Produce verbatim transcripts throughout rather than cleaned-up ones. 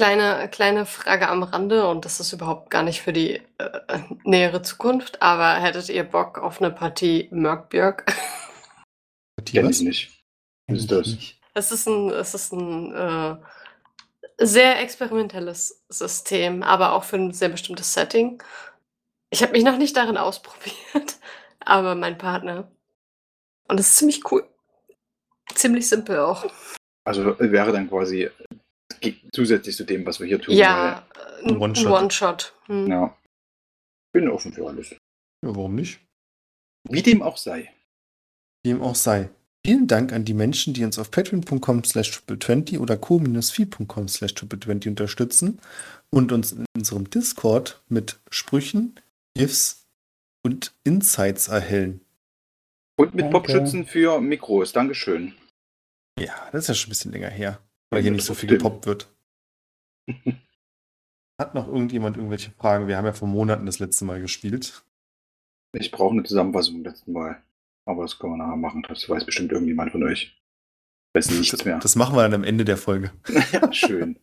Kleine, kleine Frage am Rande und das ist überhaupt gar nicht für die äh, nähere Zukunft, aber hättet ihr Bock auf eine Partie Mörkbjörk? Die Kenn was? ich nicht. Kenn Was ist ich das? nicht. Es ist ein, es ist ein äh, sehr experimentelles System, aber auch für ein sehr bestimmtes Setting. Ich habe mich noch nicht darin ausprobiert, aber mein Partner. Und es ist ziemlich cool. Ziemlich simpel auch. Also äh, wäre dann quasi ge- zusätzlich zu dem, was wir hier tun. Ja, äh, Ein ein One-Shot. One-Shot. Hm. Weil, ja. Bin offen für alles. Ja, warum nicht? Wie dem auch sei. Wie dem auch sei. Vielen Dank an die Menschen, die uns auf patreon.com slash triple twenty oder co-fi.com slash triple twenty unterstützen und uns in unserem Discord mit Sprüchen, GIFs und Insights erhellen. Und mit Danke. Popschützen für Mikros. Dankeschön. Ja, das ist ja schon ein bisschen länger her, weil Ja, hier nicht so viel trotzdem. gepoppt wird. Hat noch irgendjemand irgendwelche Fragen? Wir haben ja vor Monaten das letzte Mal gespielt. Ich brauche eine Zusammenfassung vom letzten Mal. Aber das können wir nachher machen. Das weiß bestimmt irgendjemand von euch. Weiß nichts Das, mehr. das machen wir dann am Ende der Folge. Ja, schön.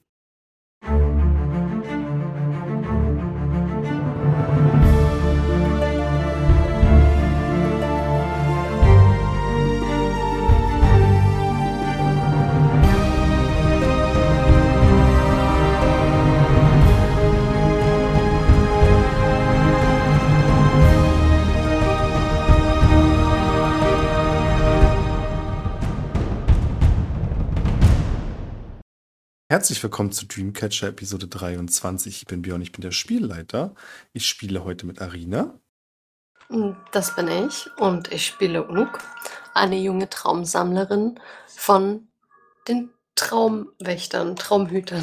Herzlich willkommen zu Dreamcatcher Episode dreiundzwanzig. Ich bin Björn, ich bin der Spielleiter. Ich spiele heute mit Arina. Das bin ich und ich spiele Unuk, eine junge Traumsammlerin von den Traumwächtern, Traumhütern.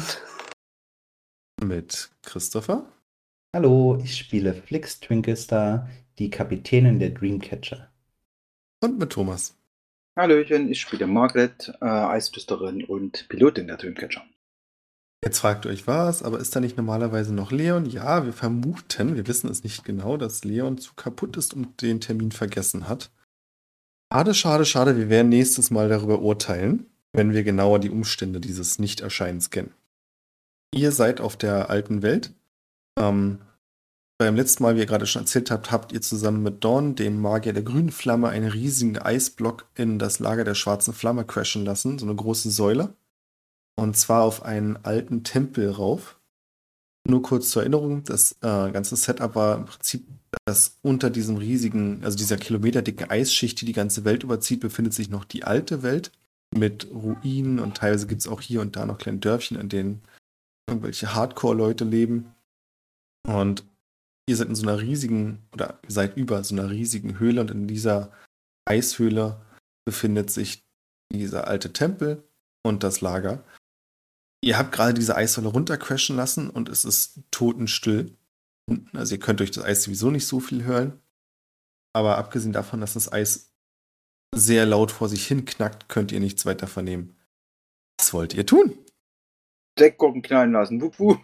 Mit Christopher. Hallo, ich spiele Flix Twinklestar, die Kapitänin der Dreamcatcher. Und mit Thomas. Hallöchen, ich spiele Margaret, äh, Eisflüsterin und Pilotin der Dreamcatcher. Jetzt fragt ihr euch was, aber ist da nicht normalerweise noch Leon? Ja, wir vermuten, wir wissen es nicht genau, dass Leon zu kaputt ist und den Termin vergessen hat. Schade, schade, schade, wir werden nächstes Mal darüber urteilen, wenn wir genauer die Umstände dieses Nichterscheinens kennen. Ihr seid auf der alten Welt. Ähm, beim letzten Mal, wie ihr gerade schon erzählt habt, habt ihr zusammen mit Dawn, dem Magier der grünen Flamme, einen riesigen Eisblock in das Lager der schwarzen Flamme crashen lassen, so eine große Säule. Und zwar auf einen alten Tempel rauf. Nur kurz zur Erinnerung, das äh, ganze Setup war im Prinzip, dass unter diesem riesigen, also dieser kilometerdicken Eisschicht, die die ganze Welt überzieht, befindet sich noch die alte Welt mit Ruinen und teilweise gibt es auch hier und da noch kleine Dörfchen, in denen irgendwelche Hardcore-Leute leben. Und ihr seid in so einer riesigen, oder ihr seid über so einer riesigen Höhle und in dieser Eishöhle befindet sich dieser alte Tempel und das Lager. Ihr habt gerade diese Eissäule runtercrashen lassen und es ist totenstill. Also ihr könnt durch das Eis sowieso nicht so viel hören. Aber abgesehen davon, dass das Eis sehr laut vor sich hin knackt, könnt ihr nichts weiter vernehmen. Was wollt ihr tun? Deckgurken knallen lassen. Wup, wup.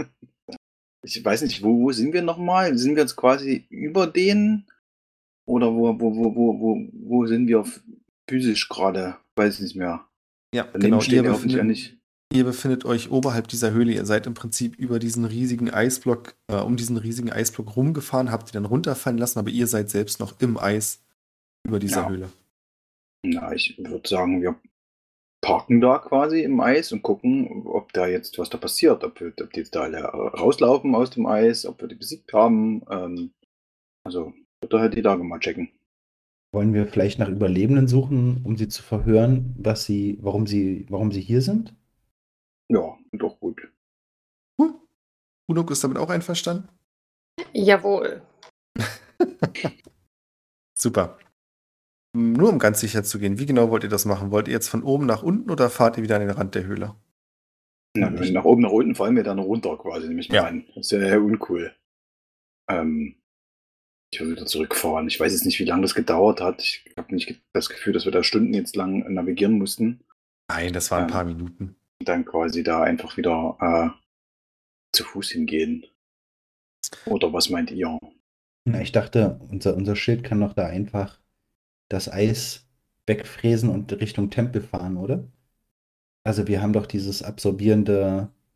Ich weiß nicht, wo, wo sind wir nochmal? Sind wir jetzt quasi über denen? Oder wo, wo, wo, wo, wo, wo sind wir physisch gerade? Weiß ich nicht mehr. Ja, Daneben genau. steht Ihr ja hoffentlich ja befindet, nicht. ihr befindet euch oberhalb dieser Höhle. Ihr seid im Prinzip über diesen riesigen Eisblock, äh, um diesen riesigen Eisblock rumgefahren, habt ihr dann runterfallen lassen, aber ihr seid selbst noch im Eis über dieser Ja. Höhle. Na, ich würde sagen, wir parken da quasi im Eis und gucken, ob da jetzt was da passiert. Ob, wir, ob die jetzt da alle rauslaufen aus dem Eis, ob wir die besiegt haben. Ähm, also, ich würde halt die Lage mal checken. Wollen wir vielleicht nach Überlebenden suchen, um sie zu verhören, was sie, warum sie, warum sie hier sind? Ja, doch gut. Huh. Unuk ist damit auch einverstanden? Jawohl. Super. Nur um ganz sicher zu gehen, wie genau wollt ihr das machen? Wollt ihr jetzt von oben nach unten oder fahrt ihr wieder an den Rand der Höhle? Na, wenn wir nach oben, nach unten fallen wir dann runter quasi, nämlich Ja. mal an. Das ist ja uncool. Ähm, ich will wieder zurückfahren. Ich weiß jetzt nicht, wie lange das gedauert hat. Ich habe nicht das Gefühl, dass wir da Stunden jetzt lang navigieren mussten. Nein, das waren ein Ja. paar Minuten. Und dann quasi da einfach wieder äh, zu Fuß hingehen. Oder was meint ihr? Na, ich dachte, unser, unser Schild kann doch da einfach das Eis wegfräsen und Richtung Tempel fahren, oder? Also wir haben doch dieses absorbierende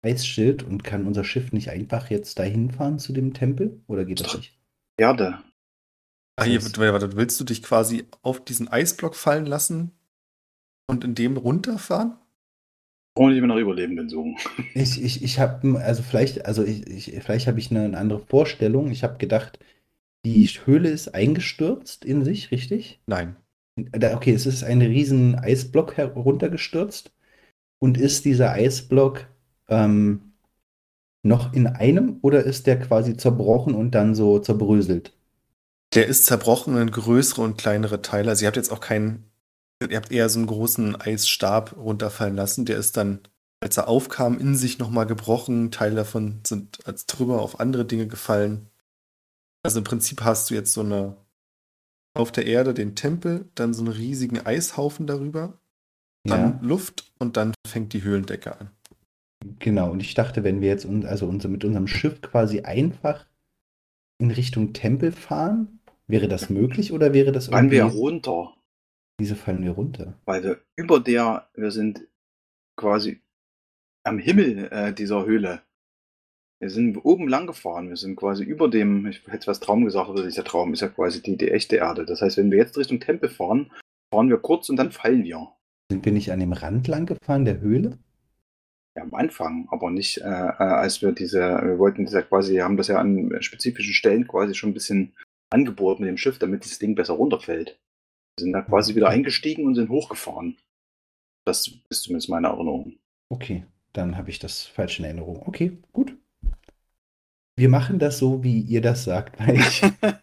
Eisschild und kann unser Schiff nicht einfach jetzt dahin fahren zu dem Tempel? Oder geht das nicht? Erde. Ah, hier, Das- warte, willst du dich quasi auf diesen Eisblock fallen lassen und in dem runterfahren? Brauchen wir nach Überlebenden suchen. Ich, ich, ich habe, also vielleicht, also ich, ich, vielleicht habe ich eine, eine andere Vorstellung. Ich habe gedacht, die Höhle ist eingestürzt in sich, richtig? Nein. Da- Okay, es ist ein riesen Eisblock heruntergestürzt. Und ist dieser Eisblock ähm, noch in einem oder ist der quasi zerbrochen und dann so zerbröselt? Der ist zerbrochen in größere und kleinere Teile. Also ihr habt jetzt auch keinen, ihr habt eher so einen großen Eisstab runterfallen lassen. Der ist dann, als er aufkam, in sich nochmal gebrochen. Teile davon sind als drüber auf andere Dinge gefallen. Also im Prinzip hast du jetzt so eine, auf der Erde den Tempel, dann so einen riesigen Eishaufen darüber, dann Ja, Luft und dann fängt die Höhlendecke an. genau. Und ich dachte, wenn wir jetzt un also unser, mit unserem Schiff quasi einfach in Richtung Tempel fahren, wäre das möglich oder wäre das Fallen wir irgendwie, runter, wieso fallen wir runter? weil wir über der, wir sind quasi am Himmel äh, dieser Höhle. Wir sind oben lang gefahren, wir sind quasi über dem, ich hätte was Traum gesagt, aber dieser Traum ist ja quasi die, die echte Erde. Das heißt, wenn wir jetzt Richtung Tempel fahren, fahren wir kurz und dann fallen wir. Sind wir nicht an dem Rand lang gefahren, der Höhle? Ja, am Anfang, aber nicht, äh, äh, als wir diese, wir wollten das ja quasi, haben das ja an spezifischen Stellen quasi schon ein bisschen angebohrt mit dem Schiff, damit das Ding besser runterfällt. Wir sind da quasi wieder Okay. eingestiegen und sind hochgefahren. Das ist zumindest meine Erinnerung. Okay, dann habe ich das falsch in Erinnerung. Okay, gut. Wir machen das so, wie ihr das sagt, weil ich.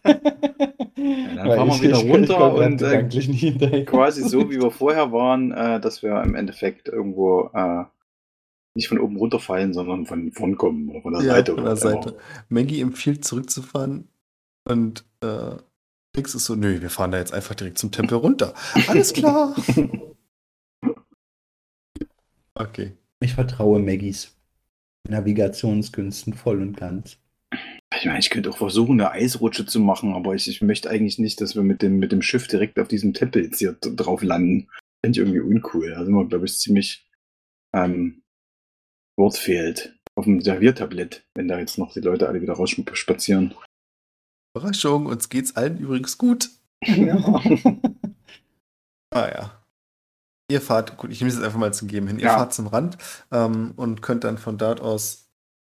dann weil fahren wir ich, wieder ich, ich runter komm grad und, äh, gedanklich nicht hinterher. Quasi so, wie wir vorher waren, äh, dass wir im Endeffekt irgendwo äh, nicht von oben runterfallen, sondern von vorn kommen oder von der Ja, Seite. von oder der was immer. Seite. Maggie empfiehlt zurückzufahren und äh, Nix ist so, nö, wir fahren da jetzt einfach direkt zum Tempel runter. Alles klar. Okay. Ich vertraue Maggies Navigationskünsten voll und ganz. Ich meine, ich könnte auch versuchen, eine Eisrutsche zu machen, aber ich, ich möchte eigentlich nicht, dass wir mit dem, mit dem Schiff direkt auf diesem Tempel jetzt hier d- drauf landen. Finde ich irgendwie uncool. Da sind wir, glaube ich, ziemlich ähm, Wort fehlt. Auf dem Serviertablett, wenn da jetzt noch die Leute alle wieder rausspazieren. Überraschung, uns geht's allen übrigens gut. Ja. Ah ja. Ihr fahrt, gut, ich nehme es jetzt einfach mal zum Geben hin. Ihr Ja. fahrt zum Rand ähm, und könnt dann von dort aus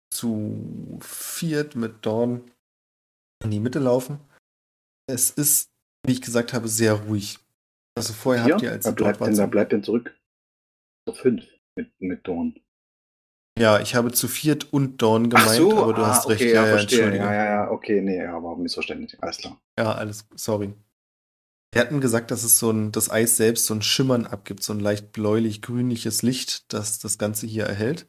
zu viert mit Dawn in die Mitte laufen. Es ist, wie ich gesagt habe, sehr ruhig. Also vorher Hier? habt ihr, als Wer ihr dort bleibt denn, wart, wer so- bleibt denn zurück? Auf fünf mit, mit Dorn. ja, ich habe zu viert und Dawn gemeint, aber du ah, hast recht. okay, Ja, ja, ja, verstehe. entschuldige. Ja, ja, ja, okay, nee, ja, war missverständlich. Alles klar. Ja, alles, sorry. Wir hatten gesagt, dass es so ein, das Eis selbst so ein Schimmern abgibt, so ein leicht bläulich-grünliches Licht, das das Ganze hier erhält.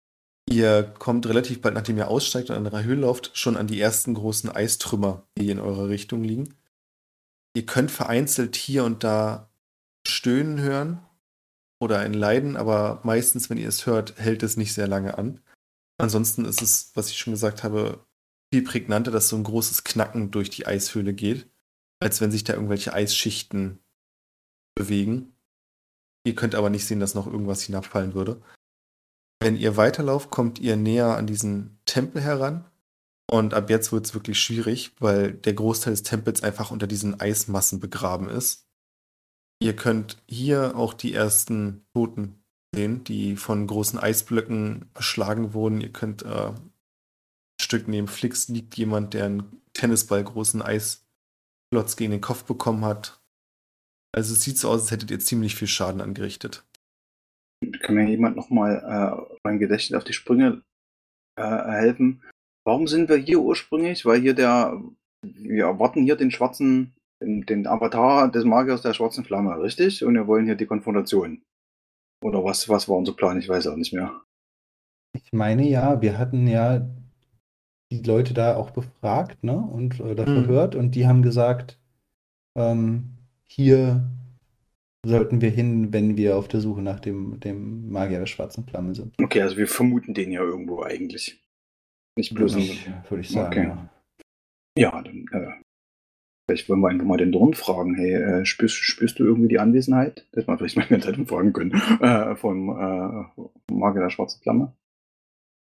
Ihr kommt relativ bald, nachdem ihr aussteigt und an der Höhle lauft, schon an die ersten großen Eistrümmer, die in eurer Richtung liegen. Ihr könnt vereinzelt hier und da Stöhnen hören oder ein Leiden, aber meistens, wenn ihr es hört, hält es nicht sehr lange an. Ansonsten ist es, was ich schon gesagt habe, viel prägnanter, dass so ein großes Knacken durch die Eishöhle geht, als wenn sich da irgendwelche Eisschichten bewegen. Ihr könnt aber nicht sehen, dass noch irgendwas hinabfallen würde. Wenn ihr weiterlauft, kommt ihr näher an diesen Tempel heran. Und ab jetzt wird es wirklich schwierig, weil der Großteil des Tempels einfach unter diesen Eismassen begraben ist. Ihr könnt hier auch die ersten Toten sehen, die von großen Eisblöcken erschlagen wurden. Ihr könnt äh, ein Stück neben Flix liegt jemand, der einen Tennisball großen Eisklotz gegen den Kopf bekommen hat. Also es sieht so aus, als hättet ihr ziemlich viel Schaden angerichtet. Kann mir jemand nochmal äh, mein Gedächtnis auf die Sprünge äh, helfen? Warum sind wir hier ursprünglich? Weil hier der, wir erwarten hier den schwarzen, den, den Avatar des Magiers der schwarzen Flamme, richtig? Und wir wollen hier die Konfrontation. Oder was, was war unser Plan? Ich weiß auch nicht mehr. Ich meine ja, wir hatten ja die Leute da auch befragt, ne? Und äh, da Mhm. verhört und die haben gesagt, ähm, hier sollten wir hin, wenn wir auf der Suche nach dem, dem Magier der schwarzen Flamme sind. Okay, also wir vermuten den ja irgendwo eigentlich. Nicht bloß Würde ein. ich, würde ich sagen, Okay. ja. Ja, dann äh, vielleicht wollen wir einfach mal den Dorn fragen. Hey, äh, spürst, spürst du irgendwie die Anwesenheit? Das hätte man vielleicht mal in der Zeitung fragen können. Äh, vom äh, Magier der schwarzen Flamme.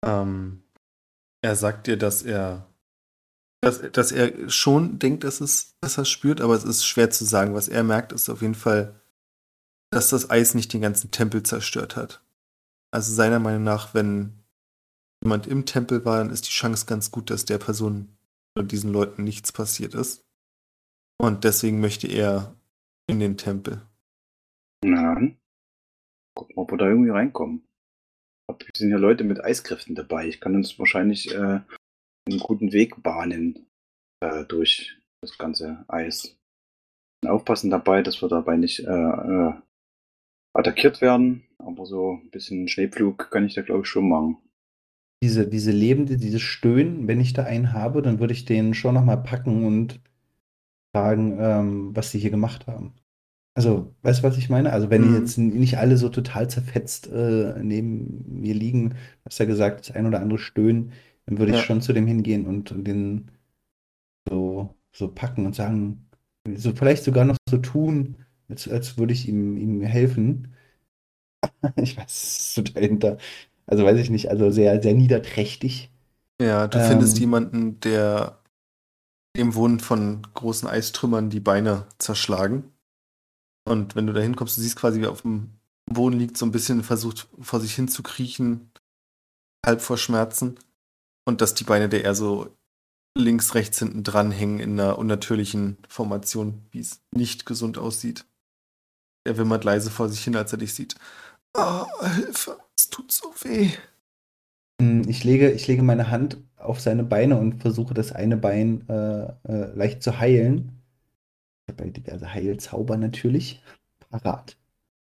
Ähm, er sagt dir, dass er, dass, dass er schon denkt, dass, es, dass er es spürt, aber es ist schwer zu sagen. Was er merkt, ist auf jeden Fall, dass das Eis nicht den ganzen Tempel zerstört hat. Also seiner Meinung nach, wenn jemand im Tempel war, dann ist die Chance ganz gut, dass der Person oder diesen Leuten nichts passiert ist. Und deswegen möchte er in den Tempel. Na, gucken wir, ob wir da irgendwie reinkommen. Wir sind ja Leute mit Eiskräften dabei. Ich kann uns wahrscheinlich äh, einen guten Weg bahnen äh, durch das ganze Eis. Und aufpassen dabei, dass wir dabei nicht äh, äh, attackiert werden. Aber so ein bisschen Schneepflug kann ich da, glaube ich, schon machen. Diese, diese Lebende, dieses Stöhnen, wenn ich da einen habe, dann würde ich den schon nochmal packen und fragen, ähm, was sie hier gemacht haben. Also, weißt du, was ich meine? Also, wenn die Mhm. jetzt nicht alle so total zerfetzt äh, neben mir liegen, hast ja gesagt, das ein oder andere Stöhnen, dann würde ich Ja. schon zu dem hingehen und, und den so, so packen und sagen, so vielleicht sogar noch so tun, als, als würde ich ihm, ihm helfen. Ich weiß, es ist total hinter. Also, weiß ich nicht, also sehr, sehr niederträchtig. Ja, du Ähm, findest jemanden, der dem wurden von großen Eistrümmern die Beine zerschlagen. Und wenn du da hinkommst, du siehst quasi, wie er auf dem Boden liegt, so ein bisschen versucht, vor sich hin zu kriechen, halb vor Schmerzen. Und dass die Beine der eher so links, rechts hinten dran hängen in einer unnatürlichen Formation, wie es nicht gesund aussieht. Er wimmert leise vor sich hin, als er dich sieht. Oh, Hilfe, es tut so weh. Ich lege, ich lege meine Hand auf seine Beine und versuche das eine Bein äh, äh, leicht zu heilen. Ich habe ja diverse Heilzauber natürlich parat.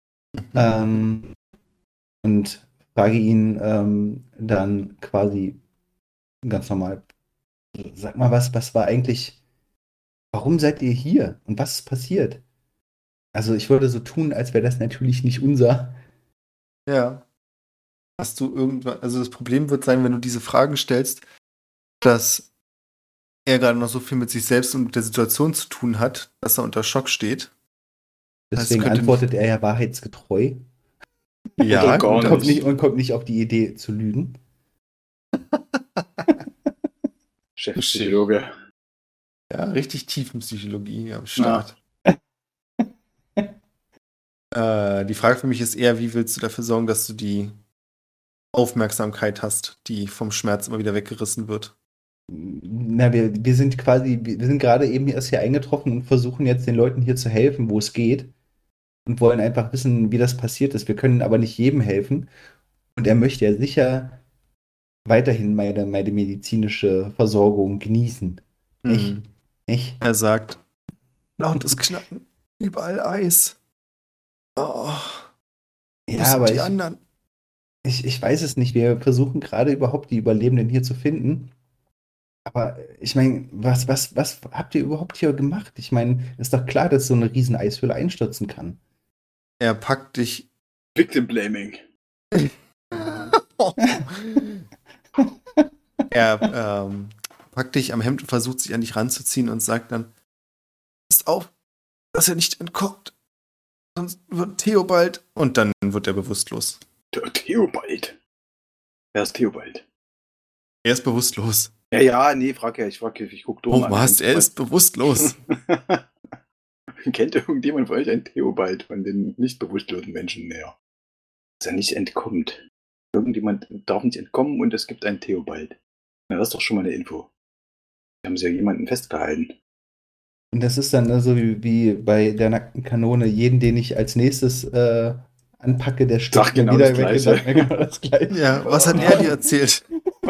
Ähm, und frage ihn ähm, dann quasi ganz normal, sag mal, was, was war eigentlich, warum seid ihr hier und was ist passiert? Also ich würde so tun, als wäre das natürlich nicht unser. Ja. Hast du irgendwann, also das Problem wird sein, wenn du diese Fragen stellst, dass er gerade noch so viel mit sich selbst und mit der Situation zu tun hat, dass er unter Schock steht. Deswegen könnte antwortet er ja wahrheitsgetreu Ja, Oder gar und, gut, kommt nicht. nicht, und kommt nicht auf die Idee zu lügen. Chefpsychologe. Ja, richtig Tiefenpsychologie am Start. Äh, die Frage für mich ist eher, wie willst du dafür sorgen, dass du die Aufmerksamkeit hast, die vom Schmerz immer wieder weggerissen wird? Na, wir, wir sind quasi, wir sind gerade eben erst hier eingetroffen und versuchen jetzt den Leuten hier zu helfen, wo es geht. Und wollen einfach wissen, wie das passiert ist. Wir können aber nicht jedem helfen. Und er möchte ja sicher weiterhin meine, meine medizinische Versorgung genießen. Nicht? Hm. Nicht? Er sagt, lautes Knacken, überall Eis. Oh, wo Ja, sind aber die ich, anderen? ich, ich weiß es nicht. Wir versuchen gerade überhaupt die Überlebenden hier zu finden. Aber ich meine, was, was, was habt ihr überhaupt hier gemacht? Ich meine, ist doch klar, dass so eine riesen Eishöhle einstürzen kann. Er packt dich. Victim Blaming. Er ähm, packt dich am Hemd und versucht sich an dich ranzuziehen und sagt dann, passt auf, dass er nicht entkommt. Sonst wird Theobald. Und dann wird er bewusstlos. Der Theobald. Wer ist Theobald? Er ist bewusstlos. Ja, ja, nee, frag ja, ich frag ja, ich guck Oh, dumm was? Er ist bewusstlos. Kennt irgendjemand von euch einen Theobald von den nicht bewusstlosen Menschen näher? Dass er nicht entkommt. Irgendjemand darf nicht entkommen und es gibt einen Theobald. Na, das ist doch schon mal eine Info. Da haben sie ja jemanden festgehalten. Und das ist dann ne, so wie, wie bei der nackten Kanone, jeden, den ich als nächstes äh, anpacke, der stirbt Sag genau mir wieder das weg, Gleiche. sagt mir genau das Gleiche. Ja, was hat er dir erzählt?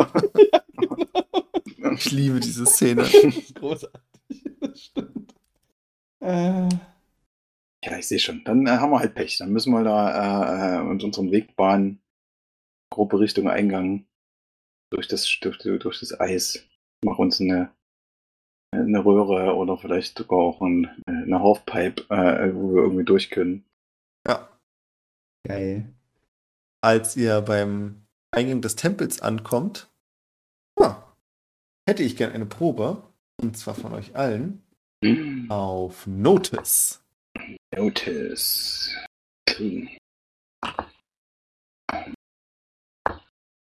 Ich liebe diese Szene. Das ist großartig. Das stimmt. Äh, Ja, ich sehe schon. Dann äh, haben wir halt Pech. Dann müssen wir da äh, uns unseren Weg bahnen. Grobe Richtung Eingang. Durch das, durch, durch das Eis. Mach uns eine, eine Röhre oder vielleicht sogar auch ein, eine Halfpipe, äh, wo wir irgendwie durch können. Ja. geil. Als ihr beim Eingang des Tempels ankommt, ah, hätte ich gern eine Probe, und zwar von euch allen, auf Notice. Notice. Kriegen.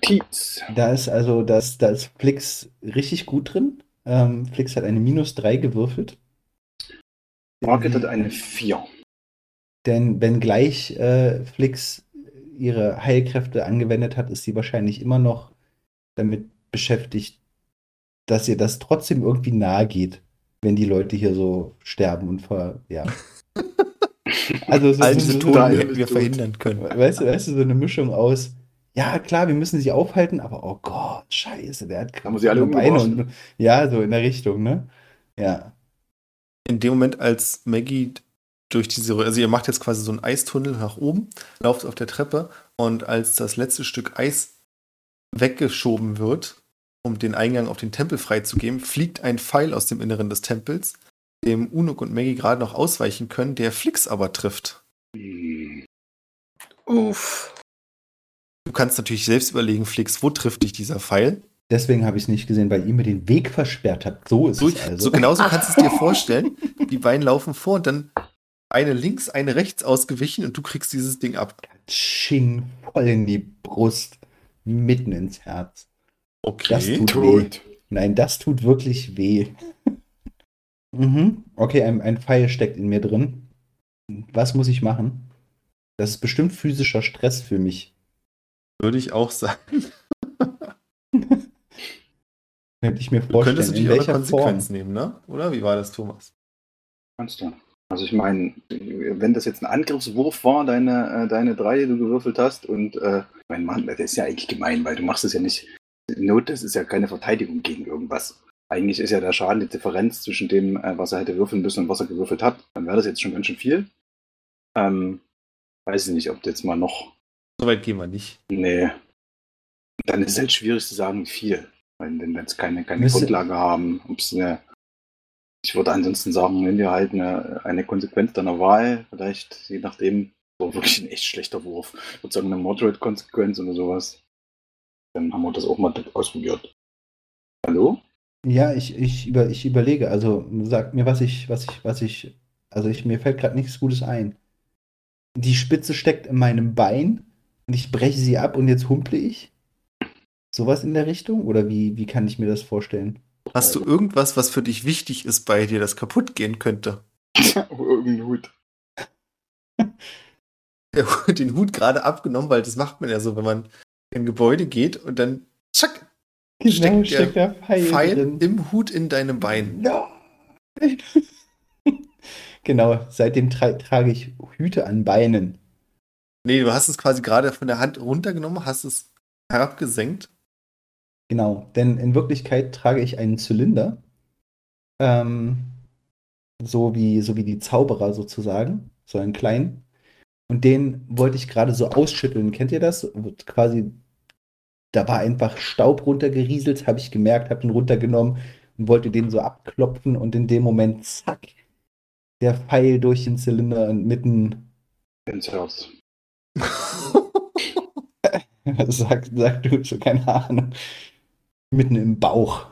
Notiz. Da ist also, da ist, da ist Flix richtig gut drin. Ähm, Flix hat eine minus drei gewürfelt. Margit hat eine vier. Denn wenn gleich äh, Flix ihre Heilkräfte angewendet hat, ist sie wahrscheinlich immer noch damit beschäftigt, dass ihr das trotzdem irgendwie nahe geht, wenn die Leute hier so sterben und ver, ja. Also so, All so, diese so, Toten Total hätten wir tot. verhindern können. weißt du, weißt du, so eine Mischung aus, ja klar, wir müssen sie aufhalten, aber oh Gott, scheiße, der hat Haben wir sie alle Beine umgebracht? und ja, so in der Richtung, ne? Ja. In dem Moment, als Maggie durch diese, also ihr macht jetzt quasi so einen Eistunnel nach oben, lauft auf der Treppe und als das letzte Stück Eis weggeschoben wird, um den Eingang auf den Tempel freizugeben, fliegt ein Pfeil aus dem Inneren des Tempels, dem Unuk und Maggie gerade noch ausweichen können, der Flix aber trifft. Hm. Uff. Du kannst natürlich selbst überlegen, Flix, wo trifft dich dieser Pfeil? Deswegen habe ich es nicht gesehen, weil ihr mir den Weg versperrt habt. So ist So, es also. so genauso kannst du es dir vorstellen. Die beiden laufen vor und dann eine links, eine rechts ausgewichen und du kriegst dieses Ding ab. Sching, voll in die Brust, mitten ins Herz. Okay. Das tut weh. Tot. Nein, das tut wirklich weh. Mhm. Okay, ein, ein Pfeil steckt in mir drin. Was muss ich machen? Das ist bestimmt physischer Stress für mich. Würde ich auch sagen. Könnte ich mir Du vorstellen. könntest In natürlich auch eine welcher Konsequenz Form? nehmen, ne? Oder wie war das, Thomas? Kannst du. Also ich meine, wenn das jetzt ein Angriffswurf war, deine, äh, deine drei, die du gewürfelt hast, und äh, mein Mann, das ist ja eigentlich gemein, weil du machst es ja nicht. Not, das ist ja keine Verteidigung gegen irgendwas. Eigentlich ist ja der Schaden die Differenz zwischen dem, äh, was er hätte würfeln müssen und was er gewürfelt hat. Dann wäre das jetzt schon ganz schön viel. Ähm, weiß ich nicht, ob du jetzt mal noch. So weit gehen wir nicht. Nee. Dann ist es halt schwierig zu sagen, wie viel. Wenn wir jetzt keine, keine Müsste- Grundlage haben. Ob's eine, ich würde ansonsten sagen, nimm dir halt eine, eine Konsequenz deiner Wahl. Vielleicht, je nachdem, war wirklich ein echt schlechter Wurf. Ich würde sagen, eine Moderate-Konsequenz oder sowas. Dann haben wir das auch mal ausprobiert. Hallo? Ja, ich, ich, über, ich überlege. Also sag mir, was ich, was ich, was ich. Also ich, mir fällt gerade nichts Gutes ein. Die Spitze steckt in meinem Bein und ich breche sie ab und jetzt humple ich. Sowas in der Richtung? Oder wie, wie kann ich mir das vorstellen? Hast du irgendwas, was für dich wichtig ist bei dir, das kaputt gehen könnte? Irgendein Hut. Der Hut- Den Hut gerade abgenommen, weil das macht man ja so, wenn man in ein Gebäude geht und dann tschack, Genau, steckt der der Pfeil, Pfeil drin. im Hut in deinem Bein. Ja. Genau, seitdem tra trage ich Hüte an Beinen. Nee, du hast es quasi gerade von der Hand runtergenommen, hast es herabgesenkt. Genau, denn in Wirklichkeit trage ich einen Zylinder. Ähm, so wie, so wie die Zauberer sozusagen. So einen kleinen. Und den wollte ich gerade so ausschütteln. Kennt ihr das? Wird quasi, da war einfach Staub runtergerieselt, habe ich gemerkt, habe den runtergenommen und wollte den so abklopfen und in dem Moment, zack, der Pfeil durch den Zylinder und mitten, Ins Herz. sag, sag du, so keine Ahnung, mitten im Bauch.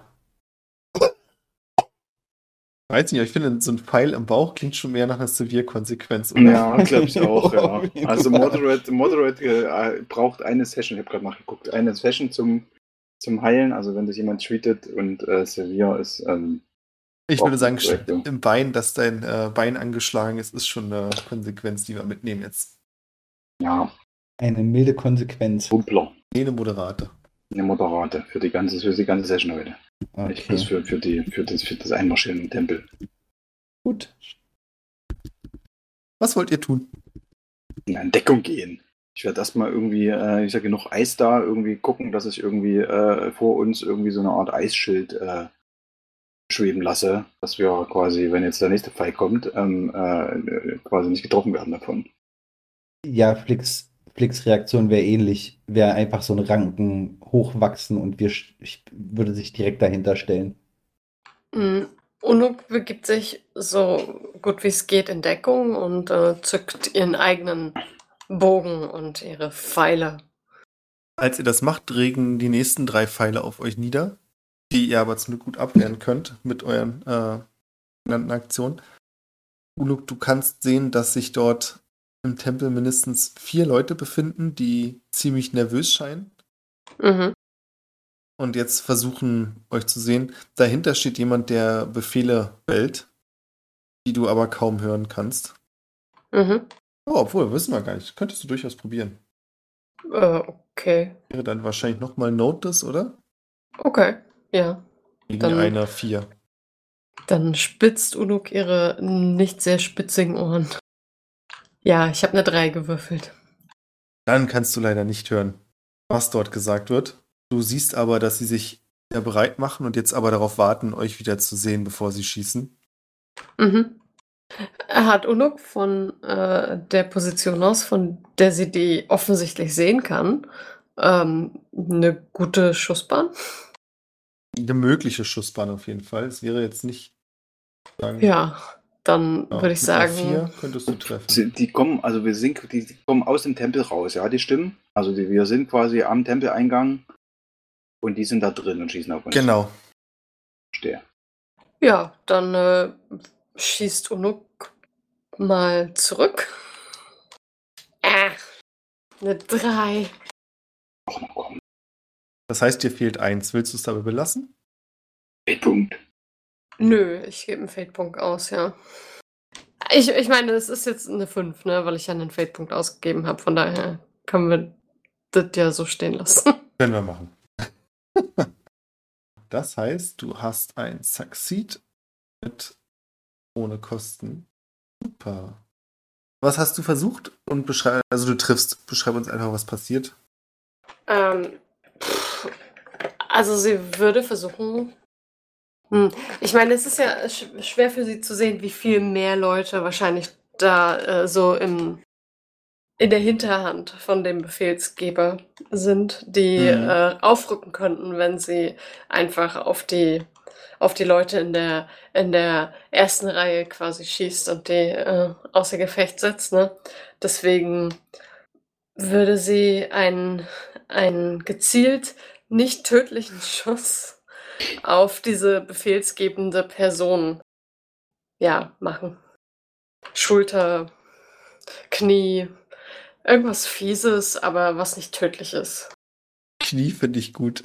Weiß nicht, aber ich finde, so ein Pfeil im Bauch klingt schon mehr nach einer Severe-Konsequenz, oder? Ja, glaube ich auch, ja. Auf jeden Also Fall. Moderate, Moderate äh, braucht eine Session, ich habe gerade nachgeguckt, eine Session zum, zum Heilen, also wenn sich jemand treatet und äh, Severe ist, ähm, Ich Braucht würde sagen, eine Correcting. im Bein, dass dein äh, Bein angeschlagen ist, ist schon eine Konsequenz, die wir mitnehmen jetzt. ja, Eine milde Konsequenz. Humpler. Nee, eine moderate. Eine Moderate für die ganze, für die ganze Session heute. Nicht bloß Okay, für, für, die, für, das, für das Einmarschieren im Tempel. gut. Was wollt ihr tun? In Deckung gehen. Ich werde erstmal irgendwie, äh, ich sage genug Eis da, irgendwie gucken, dass ich irgendwie äh, vor uns irgendwie so eine Art Eisschild äh, schweben lasse, dass wir quasi, wenn jetzt der nächste Pfeil kommt, ähm, äh, quasi nicht getroffen werden davon. Ja, Flix, Flix Reaktion wäre ähnlich. Wäre einfach so ein Ranken hochwachsen und wir sch- ich würde sich direkt dahinter stellen. Mm, Unuk begibt sich so gut wie es geht in Deckung und äh, zückt ihren eigenen Bogen und ihre Pfeile. Als ihr das macht, regen die nächsten drei Pfeile auf euch nieder, die ihr aber zum Glück gut abwehren könnt mit euren äh, genannten Aktionen. Uluk, du kannst sehen, dass sich dort im Tempel mindestens vier Leute befinden, die ziemlich nervös scheinen. Mhm. und jetzt versuchen, euch zu sehen. Dahinter steht jemand, der Befehle bellt, die du aber kaum hören kannst. Mhm. Oh, obwohl, wissen wir gar nicht. Könntest du durchaus probieren. Äh, okay. Wäre dann wahrscheinlich nochmal Notice, oder? Okay. Ja. Gegen Dann- einer vier. Dann spitzt Unuk ihre nicht sehr spitzigen Ohren. Ja, ich habe eine drei gewürfelt. Dann kannst du leider nicht hören, was dort gesagt wird. Du siehst aber, dass sie sich ja bereit machen und jetzt aber darauf warten, euch wieder zu sehen, bevor sie schießen. Mhm. Hat Unuk von äh, der Position aus, von der sie die offensichtlich sehen kann, ähm, eine gute Schussbahn? Eine mögliche Schussbahn auf jeden Fall. Es wäre jetzt nicht. Sagen, Ja, dann ja, würde ich mit einer sagen. vier könntest du treffen. Sie- Die kommen, also wir sind, die, die kommen aus dem Tempel raus, ja, die stimmen. Also die, wir sind quasi am Tempeleingang und die sind da drin und schießen auf uns. Genau. Verstehe. Ja, dann äh, schießt Unuk mal zurück. Äh, eine drei. Ach, na komm. Das heißt, dir fehlt eins. Willst du es dabei belassen? Punkt. Nö, ich gebe einen Fade-Punkt aus, ja. Ich, ich meine, es ist jetzt eine fünf, ne, weil ich ja einen Fade-Punkt ausgegeben habe. Von daher können wir das ja so stehen lassen. Können wir machen. Das heißt, du hast ein Succeed mit ohne Kosten. Super. Was hast du versucht? Und beschreib, also du triffst. Beschreib uns einfach, was passiert. Ähm, pff, also sie würde versuchen. Hm. Ich meine, es ist ja sch- schwer für sie zu sehen, wie viel mehr Leute wahrscheinlich da äh, so im, in der Hinterhand von dem Befehlsgeber sind, die Mhm. äh, aufrücken könnten, wenn sie einfach auf die auf die Leute in der in der ersten Reihe quasi schießt und die äh, außer Gefecht setzt. Ne? Deswegen würde sie einen, einen gezielt nicht tödlichen Schuss auf diese befehlsgebende Person ja, machen. Schulter, Knie, irgendwas Fieses, aber was nicht tödlich ist. Knie finde ich gut.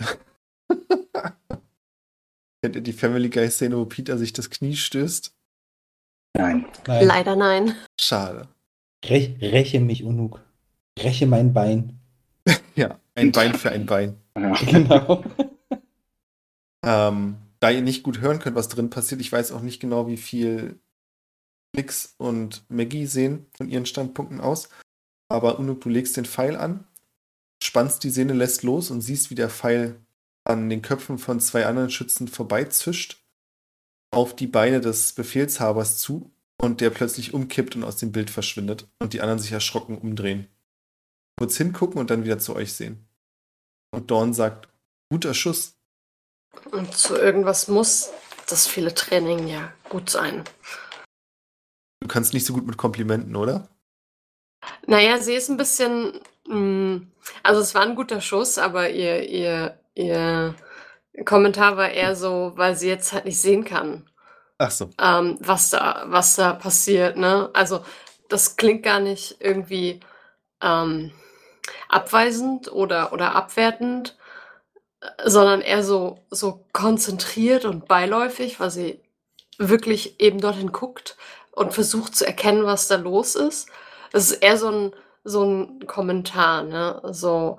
Kennt ihr die Family Guy-Szene, wo Peter sich das Knie stößt? Nein. Nein. Leider nein. Schade. Rech, räche mich, Unuk. Räche mein Bein. Ja, ein Bein für ein Bein. Ja. Genau. Ähm, da ihr nicht gut hören könnt, was drin passiert, ich weiß auch nicht genau, wie viel Nix und Maggie sehen von ihren Standpunkten aus. Aber Unuk, du legst den Pfeil an, spannst die Sehne, lässt los und siehst, wie der Pfeil an den Köpfen von zwei anderen Schützen vorbeizischt, auf die Beine des Befehlshabers zu und der plötzlich umkippt und aus dem Bild verschwindet und die anderen sich erschrocken umdrehen. Kurz hingucken und dann wieder zu euch sehen. Und Dawn sagt, guter Schuss. Und zu irgendwas muss das viele Training ja gut sein. Du kannst nicht so gut mit Komplimenten, oder? Naja, sie ist ein bisschen. Mh, also, es war ein guter Schuss, aber ihr, ihr, ihr Kommentar war eher so, weil sie jetzt halt nicht sehen kann, Ach so. ähm, was da, was da passiert, ne? Also, das klingt gar nicht irgendwie ähm, abweisend oder, oder abwertend, äh, sondern eher so, so konzentriert und beiläufig, weil sie wirklich eben dorthin guckt und versucht zu erkennen, was da los ist. Es ist eher so ein, so ein Kommentar, ne? So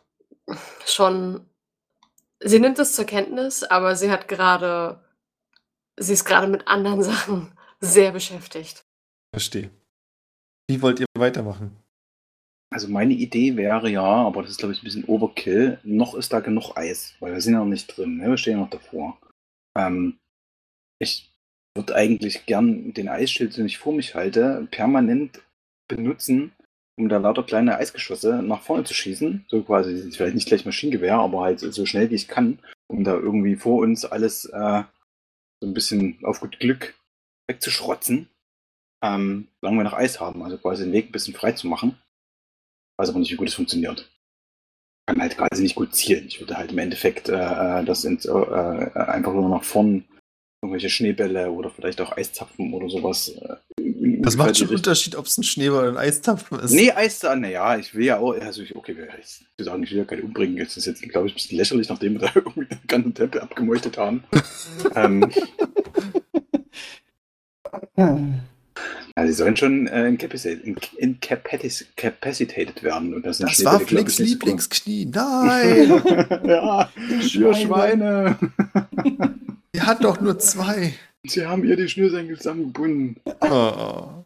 schon. Sie nimmt es zur Kenntnis, aber sie hat gerade, sie ist gerade mit anderen Sachen sehr beschäftigt. Verstehe. Wie wollt ihr weitermachen? Also meine Idee wäre ja, aber das ist glaube ich ein bisschen Overkill, noch ist da genug Eis, weil wir sind ja noch nicht drin, ne? Wir stehen noch davor. Ähm, ich würde eigentlich gern den Eisschild, den ich vor mich halte, permanent benutzen, um da lauter kleine Eisgeschosse nach vorne zu schießen. So quasi, vielleicht nicht gleich Maschinengewehr, aber halt so schnell wie ich kann, um da irgendwie vor uns alles äh, so ein bisschen auf gut Glück wegzuschrotzen, ähm, solange wir noch Eis haben, also quasi den Weg ein bisschen frei zu machen. Weiß aber nicht, wie gut es funktioniert. Ich kann halt quasi nicht gut zielen. Ich würde halt im Endeffekt äh, das ins, äh, einfach nur nach vorn irgendwelche Schneebälle oder vielleicht auch Eiszapfen oder sowas äh, Das macht schon einen Richtig. Unterschied, ob es ein Schneeball oder ein Eistapfen ist. Nee, Eistapfen, naja, ich will ja auch, also ich, okay, ich will sagen, ich will ja keine umbringen. Jetzt ist jetzt, glaube ich, ein bisschen lächerlich, nachdem wir da irgendwie den ganzen Tempel abgemeuchtet haben. ähm, also sie sollen schon äh, incapacitated, incapacitated werden. Und das sind Das Schneebälle, war glaub ich, Flicks nicht so cool. Lieblingsknie. Nein! Ja, ihr Schweine. Die hat doch nur zwei. Sie haben ihr die Schnürsenkel zusammengebunden. Oh.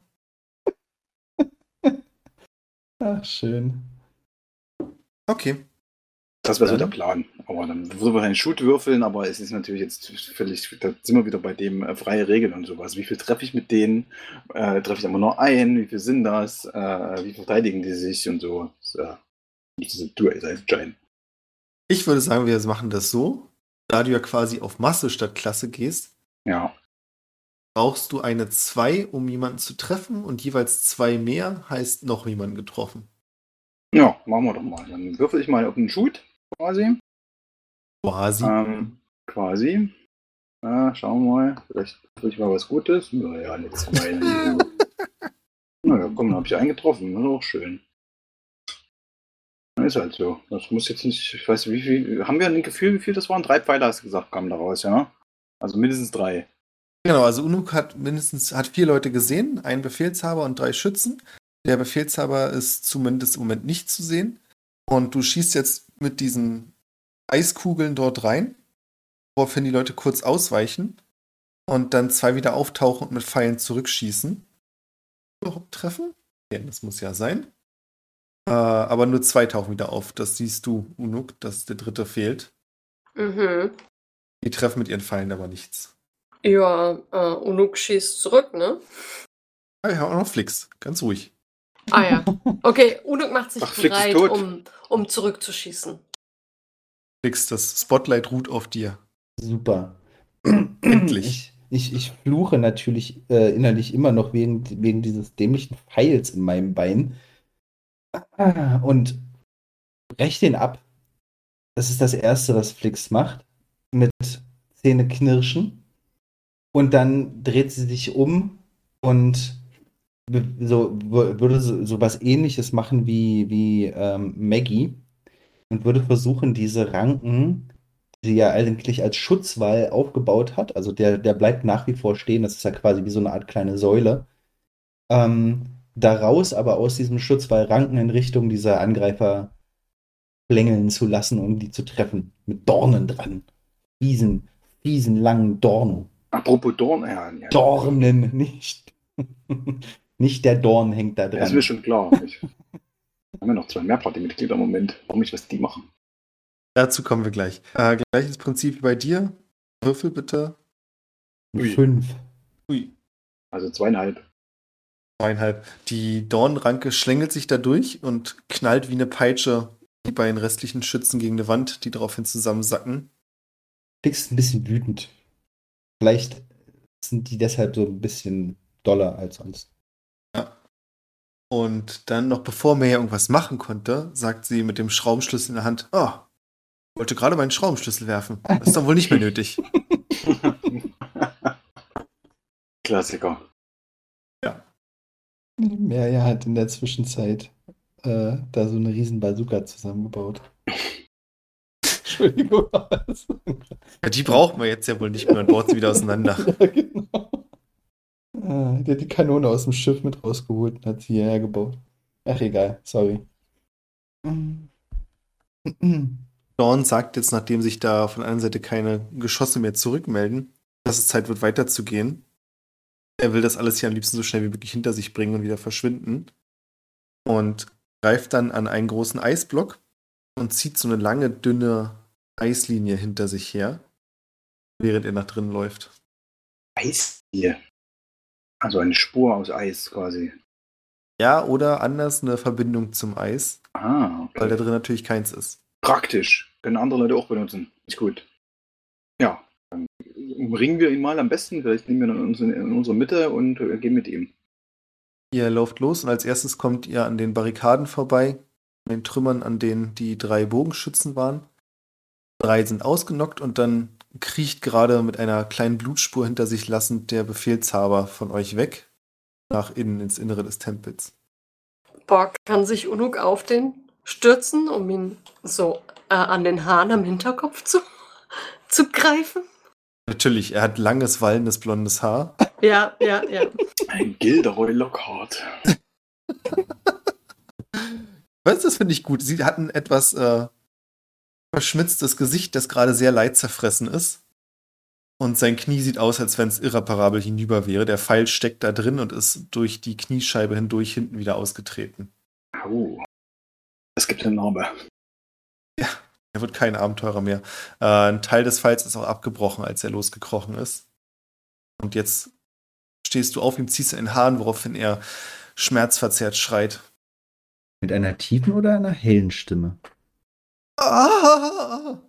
Ach, schön. Okay. Das wäre so Dann? der Plan. Aber dann würde man einen Shoot würfeln, aber es ist natürlich jetzt völlig, da sind wir wieder bei dem äh, freie Regeln und sowas. Wie viel treffe ich mit denen? Äh, treffe ich immer nur ein? Wie viel sind das? Äh, wie verteidigen die sich und so? Das, äh, das ist du entscheiden. Ich würde sagen, wir machen das so. Da du ja quasi auf Masse statt Klasse gehst, Ja. brauchst du eine zwei, um jemanden zu treffen, und jeweils zwei mehr heißt noch jemanden getroffen. Ja, machen wir doch mal. Dann würfel ich mal auf einen Shoot, quasi. Quasi. Ähm, quasi. Äh, schauen wir mal. Vielleicht würfel ich mal was Gutes. Naja, eine zwei. Naja, komm, dann habe ich einen getroffen. Das ist auch schön. Ist halt so. Das muss jetzt nicht, ich weiß wie viel, haben wir ein Gefühl, wie viel das waren? Drei Pfeile, hast du gesagt, kamen daraus, ja? Also mindestens drei. Genau, also Unuk hat mindestens hat vier Leute gesehen, einen Befehlshaber und drei Schützen. Der Befehlshaber ist zumindest im Moment nicht zu sehen. Und du schießt jetzt mit diesen Eiskugeln dort rein, woraufhin die Leute kurz ausweichen und dann zwei wieder auftauchen und mit Pfeilen zurückschießen. Überhaupt treffen? Ja, das muss ja sein. Äh, aber nur zwei tauchen wieder auf. Das siehst du, Unuk, dass der dritte fehlt. Mhm. Die treffen mit ihren Pfeilen aber nichts. Ja, äh, Unuk schießt zurück, ne? Ah, ja, auch noch Flix. Ganz ruhig. Ah ja. Okay, Unuk macht sich Ach, Flix ist bereit, tot. um, um zurückzuschießen. Flix, das Spotlight ruht auf dir. Super. Endlich. Ich, ich, ich fluche natürlich äh, innerlich immer noch wegen, wegen dieses dämlichen Pfeils in meinem Bein. Ah, und brech den ab. Das ist das Erste, was Flix macht. Mit Zähneknirschen. Und dann dreht sie sich um und be- so, w- würde so, so was Ähnliches machen wie, wie ähm, Maggie und würde versuchen, diese Ranken, die sie ja eigentlich als Schutzwall aufgebaut hat, also der, der bleibt nach wie vor stehen, das ist ja quasi wie so eine Art kleine Säule, ähm, daraus aber aus diesem Schutzwall Ranken in Richtung dieser Angreifer plängeln zu lassen, um die zu treffen. Mit Dornen dran. Fiesen, fiesen langen Dornen. Apropos Dorn, ja, ja. Dornen, nicht. Nicht der Dorn hängt da Das ist dran. mir schon klar. Ich, haben wir noch zwei mehr Partymitglieder im Moment. Warum nicht, was die machen? Dazu kommen wir gleich. Äh, gleiches Prinzip wie bei dir. Würfel bitte. Ui. Fünf. Ui. Also zweieinhalb. Zweieinhalb. Die Dornranke schlängelt sich da durch und knallt wie eine Peitsche die beiden restlichen Schützen gegen eine Wand, die daraufhin zusammensacken. Fix ist ein bisschen wütend. Vielleicht sind die deshalb so ein bisschen doller als sonst. Ja. Und dann noch bevor Maya irgendwas machen konnte, sagt sie mit dem Schraubenschlüssel in der Hand, oh, ich wollte gerade meinen Schraubenschlüssel werfen. Das ist doch wohl nicht mehr nötig. Klassiker. Ja, ja, hat in der Zwischenzeit äh, da so eine riesen Bazooka zusammengebaut. Entschuldigung. aber das- Ja, die brauchen wir jetzt ja wohl nicht mehr und baut sie wieder auseinander. Ja, genau. Ah, der hat die Kanone aus dem Schiff mit rausgeholt und hat sie hierher gebaut. Ach, egal, sorry. Dawn sagt jetzt, nachdem sich da von einer Seite keine Geschosse mehr zurückmelden, dass es Zeit wird, weiterzugehen. Er will das alles hier am liebsten so schnell wie möglich hinter sich bringen und wieder verschwinden. Und greift dann an einen großen Eisblock und zieht so eine lange, dünne Eislinie hinter sich her, während er nach drinnen läuft. Eis hier. Also eine Spur aus Eis quasi. Ja, oder anders eine Verbindung zum Eis, Ah, okay. weil da drin natürlich keins ist. Praktisch. Können andere Leute auch benutzen. Ist gut. Ja. Dann umringen wir ihn mal am besten. Vielleicht nehmen wir ihn in unsere, in unsere Mitte und äh, gehen mit ihm. Ihr lauft los und als erstes kommt ihr an den Barrikaden vorbei, an den Trümmern, an denen die drei Bogenschützen waren. Drei sind ausgenockt und dann kriecht gerade mit einer kleinen Blutspur hinter sich lassend der Befehlshaber von euch weg. nach innen ins Innere des Tempels. Borg kann sich Unuk auf den stürzen, um ihn so äh, an den Haaren am Hinterkopf zu, zu greifen. Natürlich, er hat langes, wallendes, blondes Haar. Ja, ja, ja. Ein Gilderoy Lockhart. Weißt du, das finde ich gut. Sie hat ein etwas äh, verschmitztes Gesicht, das gerade sehr leidzerfressen ist. Und sein Knie sieht aus, als wenn es irreparabel hinüber wäre. Der Pfeil steckt da drin und ist durch die Kniescheibe hindurch hinten wieder ausgetreten. Oh. Es gibt eine Narbe. Ja, er wird kein Abenteurer mehr. Äh, ein Teil des Pfeils ist auch abgebrochen, als er losgekrochen ist. Und jetzt stehst du auf ihm, ziehst in den Haaren, woraufhin er schmerzverzerrt schreit. Mit einer tiefen oder einer hellen Stimme? Ah!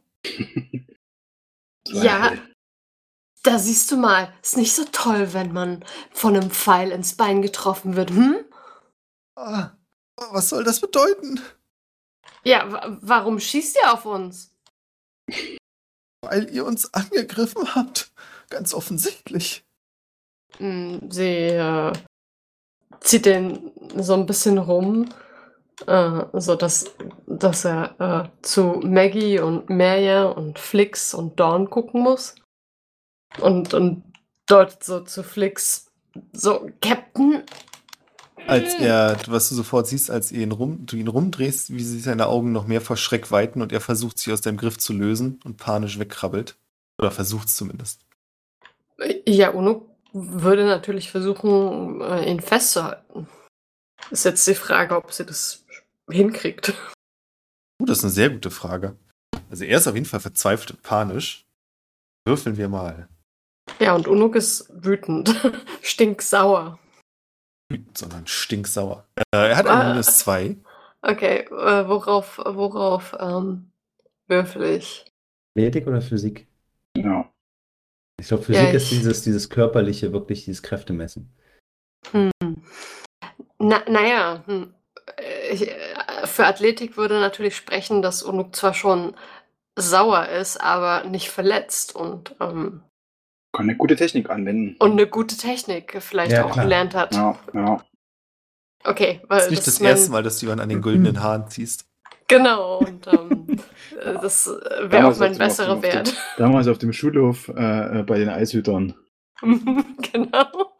Ja, da siehst du mal, ist nicht so toll, wenn man von einem Pfeil ins Bein getroffen wird, hm? Ah, was soll das bedeuten? Ja, wa- warum schießt ihr auf uns? Weil ihr uns angegriffen habt. Ganz offensichtlich. Hm, Sie äh, zieht den so ein bisschen rum, äh, so dass, dass er äh, zu Maggie und Merja und Flix und Dawn gucken muss. Und, und deutet so zu Flix, so, Captain. Als er, was du sofort siehst, als ihr ihn rum, du ihn rumdrehst, wie sich seine Augen noch mehr vor Schreck weiten und er versucht, sich aus deinem Griff zu lösen und panisch wegkrabbelt. Oder versucht es zumindest. Ja, Unuk würde natürlich versuchen, äh, ihn festzuhalten. Ist jetzt die Frage, ob sie das hinkriegt. Uh, das ist eine sehr gute Frage. Also er ist auf jeden Fall verzweifelt und panisch. Würfeln wir mal. Ja, und Unuk ist wütend. Stinksauer. Wütend, sondern stinksauer. Äh, er hat Ah. ein minus zwei. Okay, äh, worauf, worauf ähm, würfel ich? Athletik oder Physik? Ja. Ich glaube, Physik Ja, ist ich- dieses, dieses körperliche, wirklich dieses Kräftemessen. Hm. Na, naja, hm. Äh, ich, äh, für Athletik würde natürlich sprechen, dass Unuk zwar schon sauer ist, aber nicht verletzt und, ähm, Kann eine gute Technik anwenden. und eine gute Technik vielleicht Ja, auch klar. gelernt hat. Ja, ja. Okay, weil Das ist nicht das, ist mein- erste Mal, dass du jemanden an den goldenen Haaren ziehst. Genau, und ähm, äh, das äh, wäre Damals auch mein auf dem- auf besserer dem- auf dem- Wert. Damals auf dem Schulhof äh, äh, bei den Eishütern. Genau.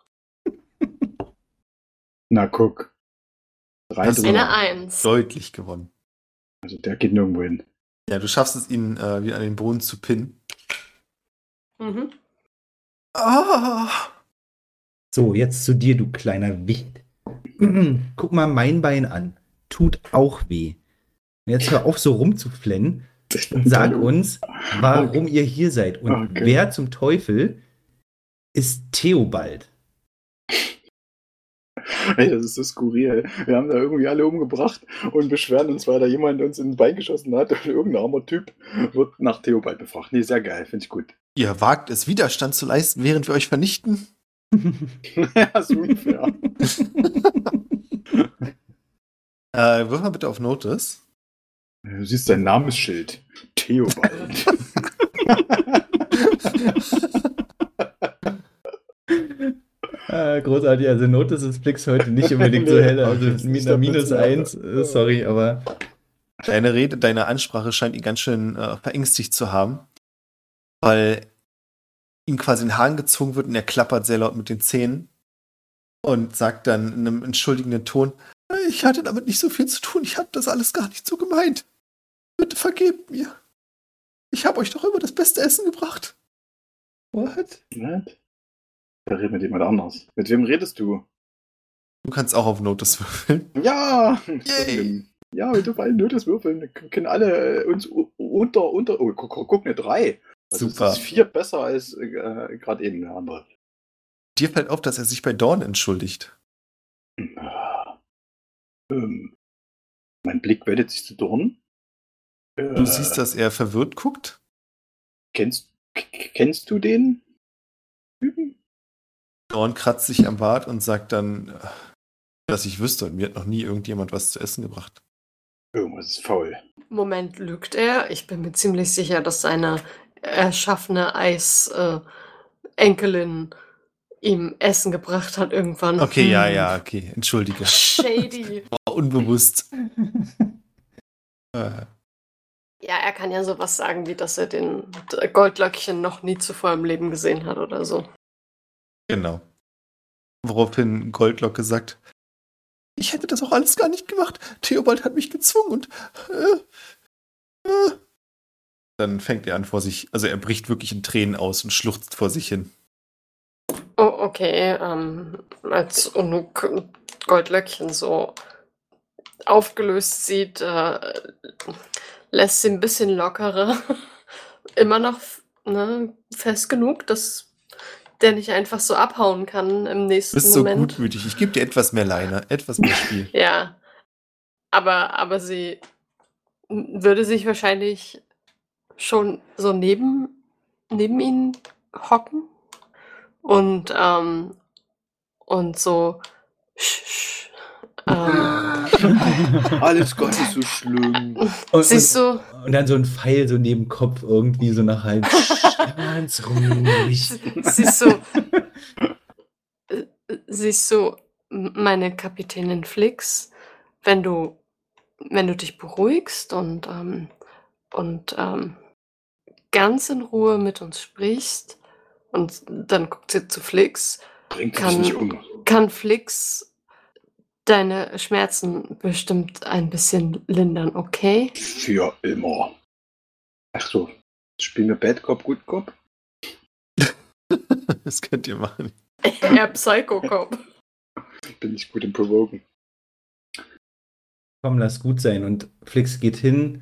Na, guck. Drei Das ist drüber. Eine Eins. Deutlich gewonnen. Also der geht nirgendwo hin. Ja, du schaffst es, ihn äh, wieder an den Boden zu pinnen. Mhm. Ah! So, jetzt zu dir, du kleiner Wicht. Guck mal mein Bein an. Tut auch weh. Und jetzt hör auf, so rumzuflennen und sag uns, warum ihr hier seid. Und Okay. wer zum Teufel ist Theobald? Ey, das ist so skurril. Wir haben da irgendwie alle umgebracht und beschweren uns, weil da jemand uns ins Bein geschossen hat und irgendein armer Typ wird nach Theobald befragt. Nee, sehr geil, finde ich gut. Ihr wagt es, Widerstand zu leisten, während wir euch vernichten? Ja, so unfair. Äh, wirf mal bitte auf Notice. Du siehst sein Namensschild. Theobald. Äh, großartig, also Notice ist Flix heute nicht unbedingt so Nee, hell. okay, Also ist mit nicht einer der minus Blitz, eins, ja. äh, sorry, aber Deine Rede, deine Ansprache scheint ihn ganz schön äh, verängstigt zu haben, weil ihm quasi in den Haaren gezogen wird und er klappert sehr laut mit den Zähnen und sagt dann in einem entschuldigenden Ton, ich hatte damit nicht so viel zu tun, ich habe das alles gar nicht so gemeint. Bitte vergebt mir. Ich habe euch doch immer das beste Essen gebracht. what? What? Da redet mit jemand anders. Mit wem redest du? Du kannst auch auf Notice würfeln. Ja! Yay. Ja, wir dürfen alle Notice würfeln. Wir können alle äh, uns u- unter, unter, oh, guck, guck, eine drei. Also Super. Das ist vier besser als äh, gerade eben der andere. Dir fällt auf, dass er sich bei Dawn entschuldigt. Ähm, mein Blick wendet sich zu Dorn. Äh, Du siehst, dass er verwirrt guckt. Kennst, k- kennst du den Typen? Dawn kratzt sich am Bart und sagt dann, äh, dass ich wüsste, und mir hat noch nie irgendjemand was zu essen gebracht. Irgendwas ist faul. Moment, lügt er? Ich bin mir ziemlich sicher, dass seine erschaffene Eis-Enkelin ihm Essen gebracht hat irgendwann. Okay, ja, Hm. ja, okay. Entschuldige. Shady. War unbewusst. Äh, Ja, er kann ja sowas sagen, wie dass er den Goldlöckchen noch nie zuvor im Leben gesehen hat oder so. genau. Woraufhin Goldlocke sagt, ich hätte das auch alles gar nicht gemacht. Theobald hat mich gezwungen und äh, äh. Dann fängt er an vor sich, also er bricht wirklich in Tränen aus und schluchzt vor sich hin. Oh, okay. Ähm, als Unuk Goldlöckchen so aufgelöst sieht, äh, lässt sie ein bisschen lockerer. Immer noch ne, fest genug, dass der nicht einfach so abhauen kann im Du nächsten bist so Moment. gutmütig. Ich gebe dir etwas mehr Leine, etwas mehr Spiel. Ja, aber, aber sie m- würde sich wahrscheinlich schon so neben, neben ihn hocken und, ähm, und so sch, sch, ähm, Alles gar nicht so schlimm. Und, sie ist und, so, und dann so ein Pfeil so neben dem Kopf irgendwie so nach halb. Ganz ruhig. sie ist so, äh, sie ist so, m- meine Kapitänin Flix, wenn du, wenn du dich beruhigst und, ähm, und ähm, ganz in Ruhe mit uns sprichst, und dann guckt sie zu Flix, Bringt sie dich nicht kann, um. kann Flix deine Schmerzen bestimmt ein bisschen lindern, okay? Für immer. Ach so. Spielen wir Bad Cop, Good Cop? Das könnt ihr machen. Er Psycho-Cop. Bin ich gut im Provoken. Komm, lass gut sein. Und Flix geht hin,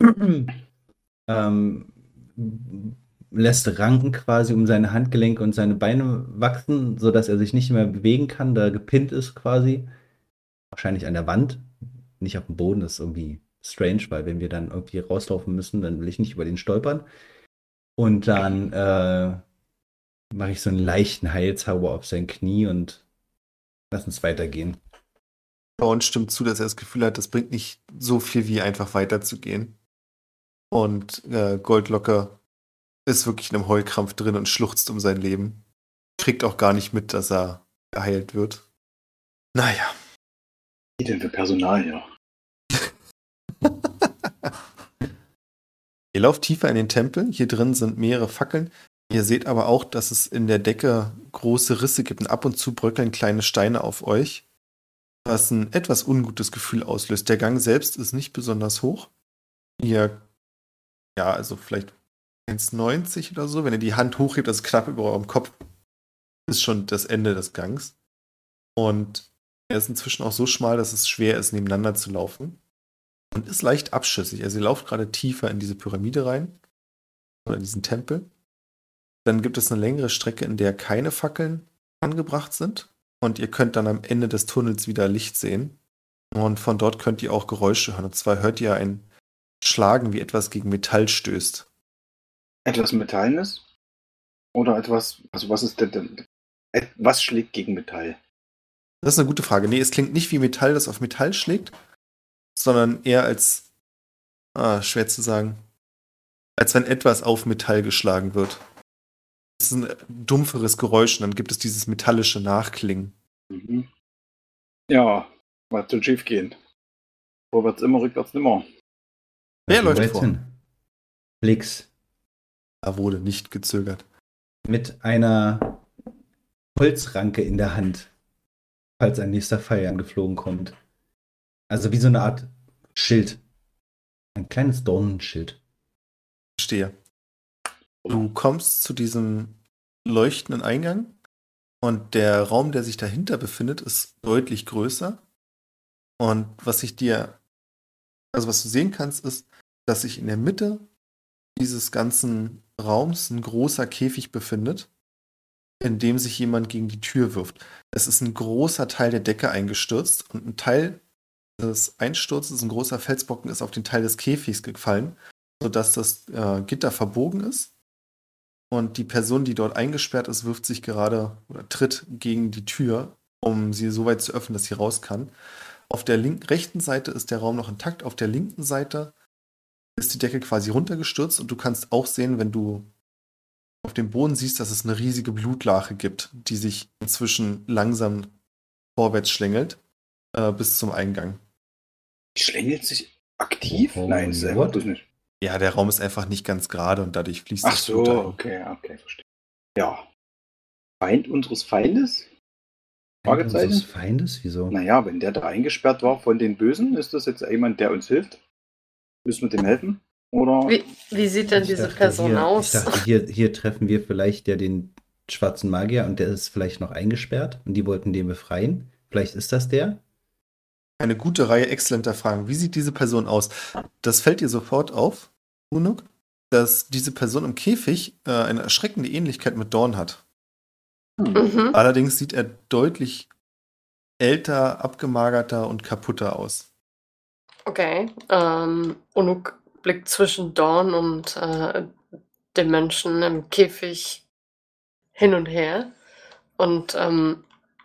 ähm, lässt Ranken quasi um seine Handgelenke und seine Beine wachsen, sodass er sich nicht mehr bewegen kann, da er gepinnt ist quasi. Wahrscheinlich an der Wand, nicht auf dem Boden. Das ist irgendwie strange, weil wenn wir dann irgendwie rauslaufen müssen, dann will ich nicht über den stolpern. Und dann äh, mache ich so einen leichten Heilzauber auf sein Knie und lass uns weitergehen. Dawn stimmt zu, dass er das Gefühl hat, das bringt nicht so viel, wie einfach weiterzugehen. Und äh, Goldlocke ist wirklich in einem Heulkrampf drin und schluchzt um sein Leben. Kriegt auch gar nicht mit, dass er geheilt wird. Naja. Wie denn für Personal hier? Ihr lauft tiefer in den Tempel. Hier drin sind mehrere Fackeln. Ihr seht aber auch, dass es in der Decke große Risse gibt und ab und zu bröckeln kleine Steine auf euch, was ein etwas ungutes Gefühl auslöst. Der Gang selbst ist nicht besonders hoch. Ihr, ja, also vielleicht eins neunzig oder so. Wenn ihr die Hand hochhebt, also knapp über eurem Kopf, ist schon das Ende des Gangs. Und er ist inzwischen auch so schmal, dass es schwer ist, nebeneinander zu laufen. Und ist leicht abschüssig. Also ihr lauft gerade tiefer in diese Pyramide rein. Oder in diesen Tempel. Dann gibt es eine längere Strecke, in der keine Fackeln angebracht sind. Und ihr könnt dann am Ende des Tunnels wieder Licht sehen. Und von dort könnt ihr auch Geräusche hören. Und zwar hört ihr ein Schlagen, wie etwas gegen Metall stößt. Etwas Metallenes? Oder etwas, also was ist denn, denn et- was schlägt gegen Metall? Das ist eine gute Frage. Nee, es klingt nicht wie Metall, das auf Metall schlägt, sondern eher als, ah, schwer zu sagen, als wenn etwas auf Metall geschlagen wird. Es ist ein dumpferes Geräusch und dann gibt es dieses metallische Nachklingen. Mhm. Ja, was soll schief gehen? Vorwärts immer, rückwärts nimmer. Wer Wo läuft geht's vor? hin? Flix Da wurde nicht gezögert. mit einer Holzranke in der Hand, falls ein nächster Pfeil angeflogen kommt. Also wie so eine Art Schild. Ein kleines Dornenschild. Stehe. Du kommst zu diesem leuchtenden Eingang und der Raum, der sich dahinter befindet, ist deutlich größer. Und was ich dir, also was du sehen kannst, ist, dass sich in der Mitte dieses ganzen Raums ein großer Käfig befindet, in dem sich jemand gegen die Tür wirft. Es ist ein großer Teil der Decke eingestürzt und ein Teil des Einsturzes, ein großer Felsbrocken, ist auf den Teil des Käfigs gefallen, sodass das äh, Gitter verbogen ist. Und die Person, die dort eingesperrt ist, wirft sich gerade oder tritt gegen die Tür, um sie so weit zu öffnen, dass sie raus kann. Auf der link- rechten Seite ist der Raum noch intakt, auf der linken Seite ist die Decke quasi runtergestürzt und du kannst auch sehen, wenn du auf dem Boden siehst, dass es eine riesige Blutlache gibt, die sich inzwischen langsam vorwärts schlängelt, äh, bis zum Eingang. Die schlängelt sich aktiv? Oh, Nein, das ist what? einfach bloß nicht. Ja, der Raum ist einfach nicht ganz gerade und dadurch fließt Ach das so, Blut dahin. okay, okay, verstehe. Ja. Feind unseres Feindes? Feind unseres Fragezeichen? Feindes? Wieso? Naja, wenn der da eingesperrt war von den Bösen, ist das jetzt jemand, der uns hilft? Müssen wir dem helfen? Oder? Wie, wie sieht denn Ich diese dachte, Person hier, aus? Ich dachte, hier, hier treffen wir vielleicht ja den schwarzen Magier und der ist vielleicht noch eingesperrt und die wollten den befreien. Vielleicht ist das der? Eine gute Reihe exzellenter Fragen. Wie sieht diese Person aus? Das fällt dir sofort auf, Unuk, dass diese Person im Käfig äh, eine erschreckende Ähnlichkeit mit Dorn hat. Hm. Mhm. Allerdings sieht er deutlich älter, abgemagerter und kaputter aus. Okay. Ähm, Unuk blickt zwischen Dorn und äh, dem Menschen im Käfig hin und her und ähm,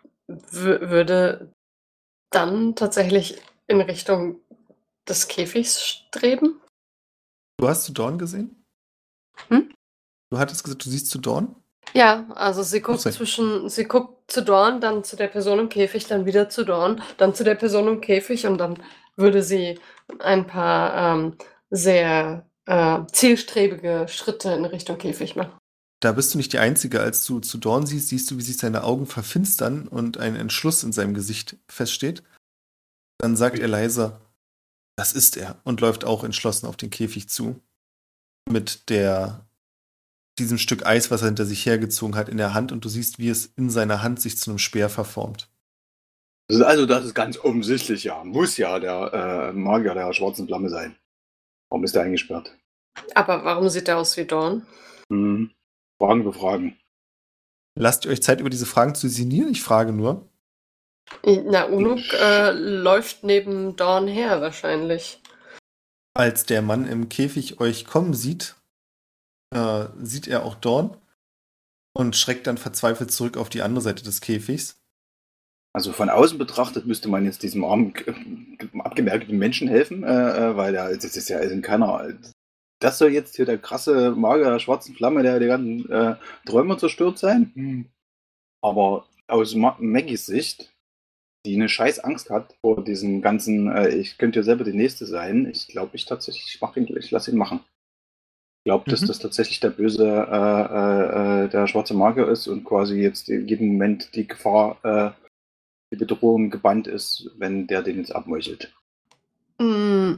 w- würde dann tatsächlich in Richtung des Käfigs streben. Du hast zu Dorn gesehen? Hm? Du hattest gesagt, du siehst zu Dorn? Ja, also sie guckt Okay. zwischen, sie guckt zu Dorn, dann zu der Person im Käfig, dann wieder zu Dorn, dann zu der Person im Käfig und dann würde sie ein paar ähm, sehr äh, zielstrebige Schritte in Richtung Käfig machen. Da bist du nicht die Einzige. Als du zu Dorn siehst, siehst du, wie sich seine Augen verfinstern und ein Entschluss in seinem Gesicht feststeht. Dann sagt er leise, das ist er, und läuft auch entschlossen auf den Käfig zu. Mit der, diesem Stück Eis, was er hinter sich hergezogen hat, in der Hand, und du siehst, wie es in seiner Hand sich zu einem Speer verformt. Das ist also, das ist ganz offensichtlich, ja. Muss ja der äh, Magier der schwarzen Flamme sein. Warum ist der eingesperrt? Aber warum sieht er aus wie Dorn? Hm. Fragen für Fragen. Lasst ihr euch Zeit, über diese Fragen zu sinnieren? Ich frage nur. Na, Unuk äh, läuft neben Dorn her wahrscheinlich. Als der Mann im Käfig euch kommen sieht, äh, sieht er auch Dorn und schreckt dann verzweifelt zurück auf die andere Seite des Käfigs. Also von außen betrachtet müsste man jetzt diesem armen, äh, abgemerkten Menschen helfen, äh, äh, weil der, das ist ja in keiner. Das soll jetzt hier der krasse Magier der schwarzen Flamme, der die ganzen äh, Träume zerstört sein? Hm. Aber aus Ma Maggies Sicht, die eine scheiß Angst hat vor diesem ganzen, äh, ich könnte ja selber die Nächste sein, ich glaube ich tatsächlich, ich mach ihn, ich lasse ihn machen. Ich glaube, dass Mhm. das tatsächlich der böse, äh, äh, der schwarze Magier ist und quasi jetzt in jedem Moment die Gefahr, äh, die Bedrohung gebannt ist, wenn der den jetzt abmeuchelt. Mm,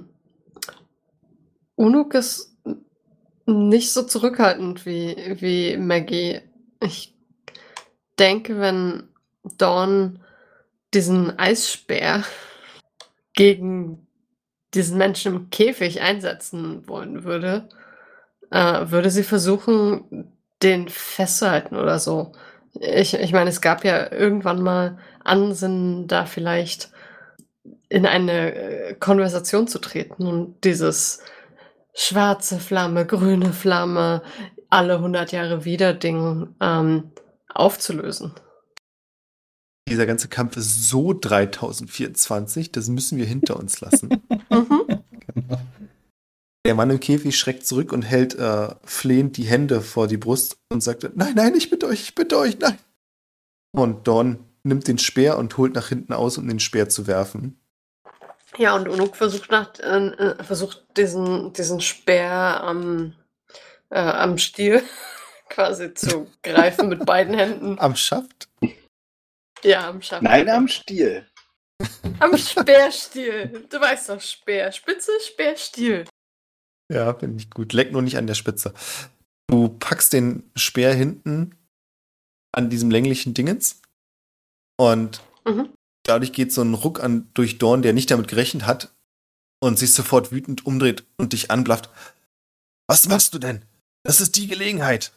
Unuk ist nicht so zurückhaltend wie, wie Maggie. Ich denke, wenn Dawn diesen Eisspeer gegen diesen Menschen im Käfig einsetzen wollen würde, äh, würde sie versuchen, den festzuhalten oder so. Ich, ich meine, es gab ja irgendwann mal Ansinnen, da vielleicht in eine äh, Konversation zu treten und dieses schwarze Flamme, grüne Flamme, alle hundert Jahre wieder Ding ähm, aufzulösen. Dieser ganze Kampf ist so dreitausendvierundzwanzig, das müssen wir hinter uns lassen. Mhm. Genau. Der Mann im Käfig schreckt zurück und hält äh, flehend die Hände vor die Brust und sagt, nein, nein, ich bitte euch, ich bitte euch, nein. Und Dorn nimmt den Speer und holt nach hinten aus, um den Speer zu werfen. Ja, und Unuk versucht, nach, äh, äh, versucht diesen, diesen Speer am, äh, am Stiel quasi zu greifen mit beiden Händen. Am Schaft? Ja, am Schaft. Nein, am Stiel. Am Speerstiel. Du weißt doch, Speer. Spitze, Speer, Stiel. Ja, finde ich gut. Leck nur nicht an der Spitze. Du packst den Speer hinten an diesem länglichen Dingens und Mhm. dadurch geht so ein Ruck an durch Dorn, der nicht damit gerechnet hat und sich sofort wütend umdreht und dich anblafft. Was machst du denn? Das ist die Gelegenheit.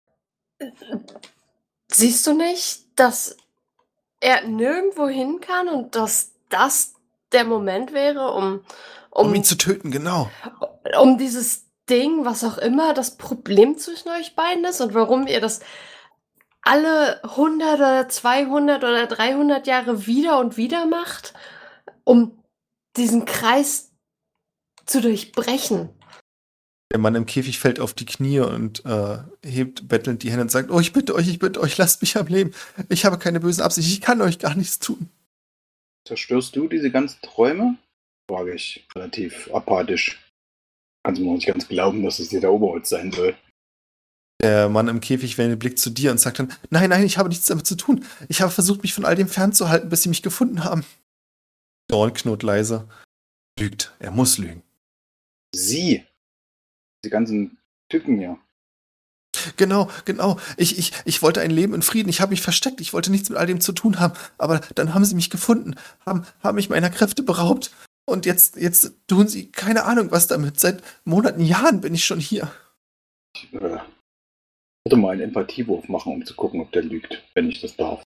Siehst du nicht, dass er nirgendwo hin kann und dass das der Moment wäre, um, Um, um, ihn zu töten, genau. um dieses Ding, was auch immer das Problem zwischen euch beiden ist und warum ihr das alle hundert oder zweihundert oder dreihundert Jahre wieder und wieder macht, um diesen Kreis zu durchbrechen. Der Mann im Käfig fällt auf die Knie und äh, hebt bettelnd die Hände und sagt, oh, ich bitte euch, ich bitte euch, lasst mich am Leben. Ich habe keine bösen Absicht, ich kann euch gar nichts tun. Zerstörst du diese ganzen Träume? Frage ich relativ apathisch. Kannst du mir nicht ganz glauben, dass es dir der Oberholz sein soll. Der Mann im Käfig wendet den Blick zu dir und sagt dann, nein, nein, ich habe nichts damit zu tun. Ich habe versucht, mich von all dem fernzuhalten, bis sie mich gefunden haben. Dawn knurrt leise. Lügt, er muss lügen. Sie! Die ganzen Typen hier. Genau, genau. Ich, ich, ich wollte ein Leben in Frieden. Ich habe mich versteckt. Ich wollte nichts mit all dem zu tun haben. Aber dann haben sie mich gefunden, haben, haben mich meiner Kräfte beraubt. Und jetzt, jetzt tun sie keine Ahnung was damit. Seit Monaten, Jahren bin ich schon hier. Ich äh, würde mal einen Empathiewurf machen, um zu gucken, ob der lügt, wenn ich das darf.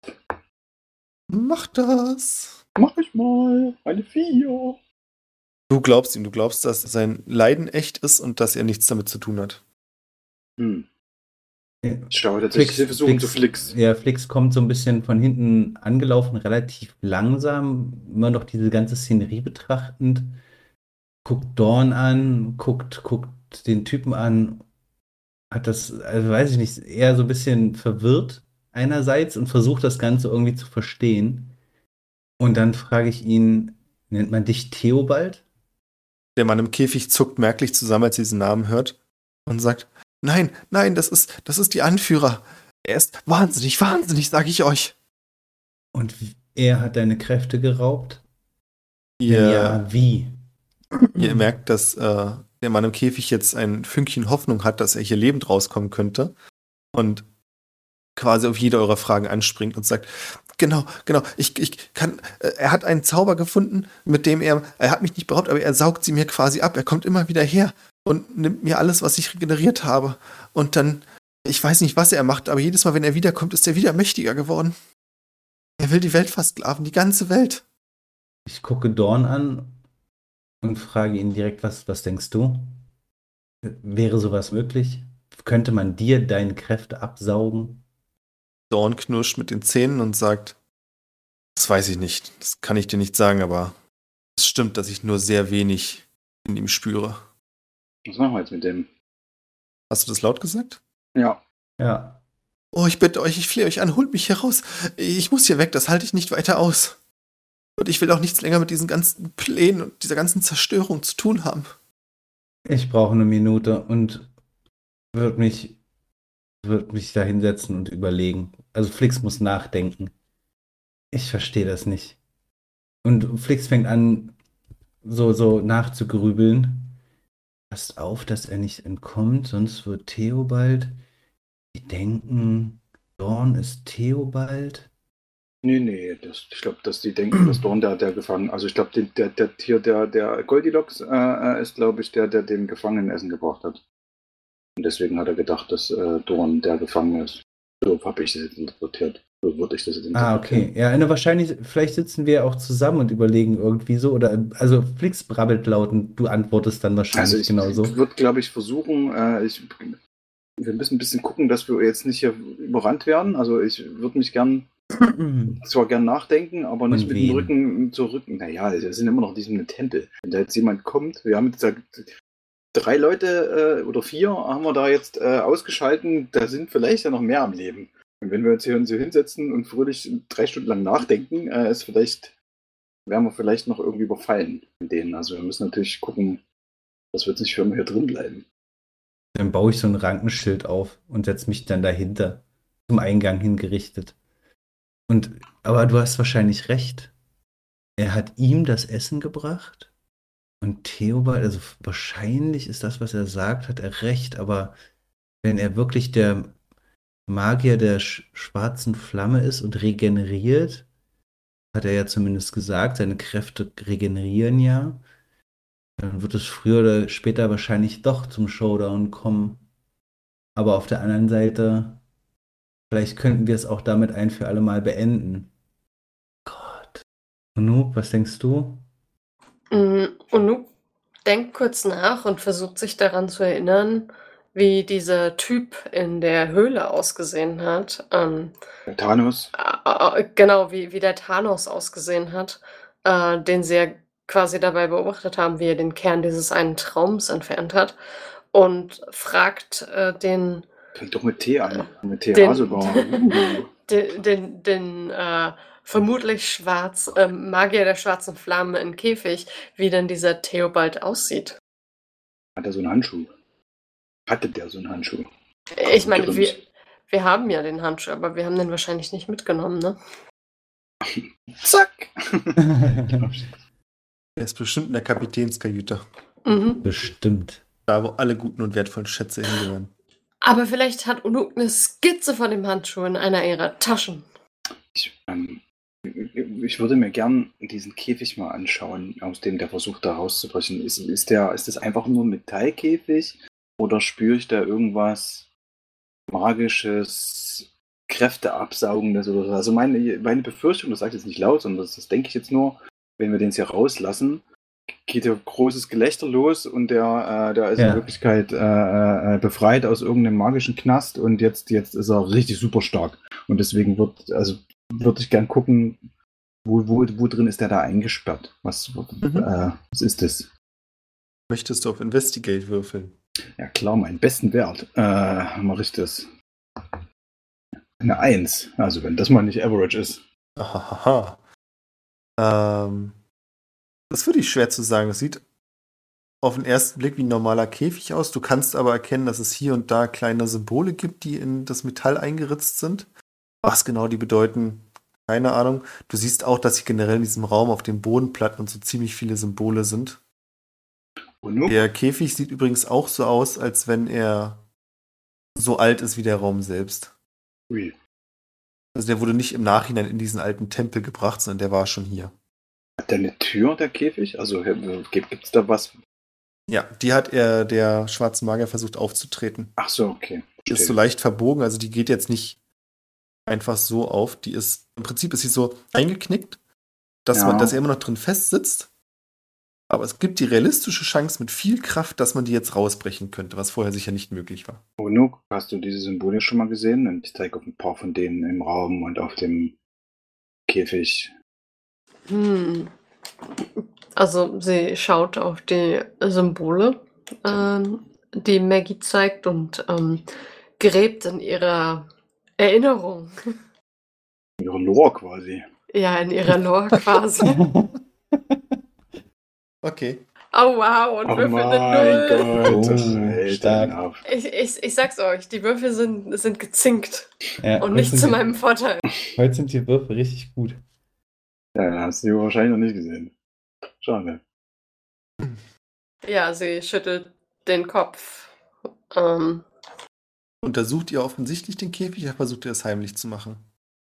Mach das. Mach ich mal. Eine vier. Du glaubst ihm, du glaubst, dass sein Leiden echt ist und dass er nichts damit zu tun hat. Hm. Ja. Ich schaue tatsächlich Flix- versuchen zu Flix- Flix. Ja, Flix kommt so ein bisschen von hinten angelaufen, relativ langsam, immer noch diese ganze Szenerie betrachtend, guckt Dawn an, guckt, guckt den Typen an, hat das, also weiß ich nicht, eher so ein bisschen verwirrt einerseits und versucht das Ganze irgendwie zu verstehen. Und dann frage ich ihn, nennt man dich Theobald? Der Mann im Käfig zuckt merklich zusammen, als er diesen Namen hört und sagt, nein, nein, das ist, das ist die Anführer. Er ist wahnsinnig, wahnsinnig, sage ich euch. Und er hat deine Kräfte geraubt? Ihr, Wenn ja, wie? ihr merkt, dass äh, der Mann im Käfig jetzt ein Fünkchen Hoffnung hat, dass er hier lebend rauskommen könnte und quasi auf jede eurer Fragen anspringt und sagt, genau, genau, ich, ich kann, äh, er hat einen Zauber gefunden, mit dem er, er hat mich nicht beraubt, aber er saugt sie mir quasi ab, er kommt immer wieder her und nimmt mir alles, was ich regeneriert habe und dann, ich weiß nicht, was er macht, aber jedes Mal, wenn er wiederkommt, ist er wieder mächtiger geworden. Er will die Welt versklaven, die ganze Welt. Ich gucke Dawn an und frage ihn direkt, was, was denkst du? Wäre sowas möglich? Könnte man dir deine Kräfte absaugen? Dawn knirscht mit den Zähnen und sagt, das weiß ich nicht, das kann ich dir nicht sagen, aber es stimmt, dass ich nur sehr wenig in ihm spüre. Was machen wir jetzt mit dem? Hast du das laut gesagt? Ja. Ja. Oh, ich bitte euch, ich flehe euch an, holt mich hier raus. Ich muss hier weg, das halte ich nicht weiter aus. Und ich will auch nichts länger mit diesen ganzen Plänen und dieser ganzen Zerstörung zu tun haben. Ich brauche eine Minute und würde mich, würd mich da hinsetzen und überlegen. Also Flix muss nachdenken. Ich verstehe das nicht. Und Flix fängt an, so, so nachzugrübeln. Passt auf, dass er nicht entkommt, sonst wird Theobald. Die denken, Dawn ist Theobald. Nee, nee, das, ich glaube, dass die denken, dass Dawn der, der Gefangene, also ich glaube, der, der, hier, der, der Goldilocks äh, ist, glaube ich, der, der den Gefangenen Essen gebracht hat. Und deswegen hat er gedacht, dass äh, Dawn der Gefangene ist. So habe ich das jetzt interpretiert. So würde ich das jetzt interpretieren. Ah, okay. Ja, ne, wahrscheinlich, vielleicht sitzen wir auch zusammen und überlegen irgendwie so, oder, also Flix brabbelt laut und du antwortest dann wahrscheinlich Also ich genauso. würde, glaube ich, versuchen, äh, ich, wir müssen ein bisschen gucken, dass wir jetzt nicht hier überrannt werden. Also ich würde mich gern, zwar gern nachdenken, aber nicht Und mit wen? dem Rücken zur Rücken. Naja, wir sind immer noch in diesem Tempel. Wenn da jetzt jemand kommt, wir haben jetzt da drei Leute äh, oder vier haben wir da jetzt äh, ausgeschalten, da sind vielleicht ja noch mehr am Leben. Und wenn wir uns hier so hinsetzen und fröhlich drei Stunden lang nachdenken, äh, ist vielleicht, werden wir vielleicht noch irgendwie überfallen in denen. Also wir müssen natürlich gucken, dass wir jetzt nicht für immer hier drin bleiben. Dann baue ich so ein Rankenschild auf und setze mich dann dahinter, zum Eingang hingerichtet. Und, aber du hast wahrscheinlich recht. Er hat ihm das Essen gebracht und Theobald, also wahrscheinlich ist das, was er sagt, hat er recht, aber wenn er wirklich der Magier der sch- schwarzen Flamme ist und regeneriert, hat er ja zumindest gesagt, seine Kräfte regenerieren ja, dann wird es früher oder später wahrscheinlich doch zum Showdown kommen. Aber auf der anderen Seite, vielleicht könnten wir es auch damit ein für alle Mal beenden. Gott. Anouk, was denkst du? Mm, Und Nook denkt kurz nach und versucht sich daran zu erinnern, wie dieser Typ in der Höhle ausgesehen hat. Ähm, Der Thanos. äh, äh, genau, wie, wie der Thanos ausgesehen hat, äh, den sie ja quasi dabei beobachtet haben, wie er den Kern dieses einen Traums entfernt hat. und fragt äh, den, Fängt doch mit T an. Mit T H Den- sogar. Uh. den, den, den äh, vermutlich schwarz, äh, Magier der schwarzen Flamme in Käfig, wie denn dieser Theobald aussieht. Hat er so einen Handschuh? Hatte der so einen Handschuh? Ich meine, Grims. wir, wir haben ja den Handschuh, aber wir haben den wahrscheinlich nicht mitgenommen, ne? Zack! Er ist bestimmt in der Kapitänskajüte. Mhm. Bestimmt. Da, wo alle guten und wertvollen Schätze hingehören. Aber vielleicht hat Unuk eine Skizze von dem Handschuh in einer ihrer Taschen. Ich, ähm, ich würde mir gern diesen Käfig mal anschauen, aus dem der versucht, da rauszubrechen. Ist, ist, der, ist das einfach nur ein Metallkäfig? Oder spüre ich da irgendwas Magisches, Kräfteabsaugendes oder so? Also meine, meine Befürchtung, das sage ich jetzt nicht laut, sondern das, das denke ich jetzt nur, wenn wir den jetzt hier rauslassen, geht hier großes Gelächter los und der, äh, der ist Ja. in Wirklichkeit äh, äh, befreit aus irgendeinem magischen Knast und jetzt, jetzt ist er richtig super stark. Und deswegen wird, also würde ich gern gucken, wo, wo, wo drin ist der da eingesperrt? Was, Mhm. äh, was ist das? Möchtest du auf Investigate würfeln? Ja klar, meinen besten Wert. Äh, mache ich das. Eine Eins. Also wenn das mal nicht Average ist. Ahaha. Ähm, das würde ich schwer zu sagen. Das sieht auf den ersten Blick wie ein normaler Käfig aus. Du kannst aber erkennen, dass es hier und da kleine Symbole gibt, die in das Metall eingeritzt sind. Was genau die bedeuten, keine Ahnung. Du siehst auch, dass hier generell in diesem Raum auf den Bodenplatten und so ziemlich viele Symbole sind. Und nun? Der Käfig sieht übrigens auch so aus, als wenn er so alt ist wie der Raum selbst. Ui. Also der wurde nicht im Nachhinein in diesen alten Tempel gebracht, sondern der war schon hier. Hat der eine Tür, der Käfig? Also gibt es da was? Ja, die hat er, der schwarze Magier, versucht aufzutreten. Ach so, okay. Die ist so leicht verbogen, also die geht jetzt nicht einfach so auf. Die ist, im Prinzip ist sie so eingeknickt, dass, Ja. man, dass er immer noch drin fest sitzt. Aber es gibt die realistische Chance mit viel Kraft, dass man die jetzt rausbrechen könnte, was vorher sicher nicht möglich war. Onuk, hast du diese Symbole schon mal gesehen? Und ich zeige auf ein paar von denen im Raum und auf dem Käfig. Hm. Also sie schaut auf die Symbole, ähm, die Maggie zeigt und ähm, gräbt in ihrer Erinnerung. Ihre Lore quasi. Ja, in ihrer Lore quasi. Okay. Oh wow, und Oh Würfel mein eine Null. Gott. Oh, Alter, stark. auf. Ich, ich, ich sag's euch, die Würfel sind, sind gezinkt Ja, und heute nicht sind zu die- meinem Vorteil. Heute sind die Würfel richtig gut. Ja, hast du wahrscheinlich noch nicht gesehen. Schade. Ja, sie schüttelt den Kopf. Ähm, Untersucht ihr offensichtlich den Käfig oder versucht ihr es heimlich zu machen?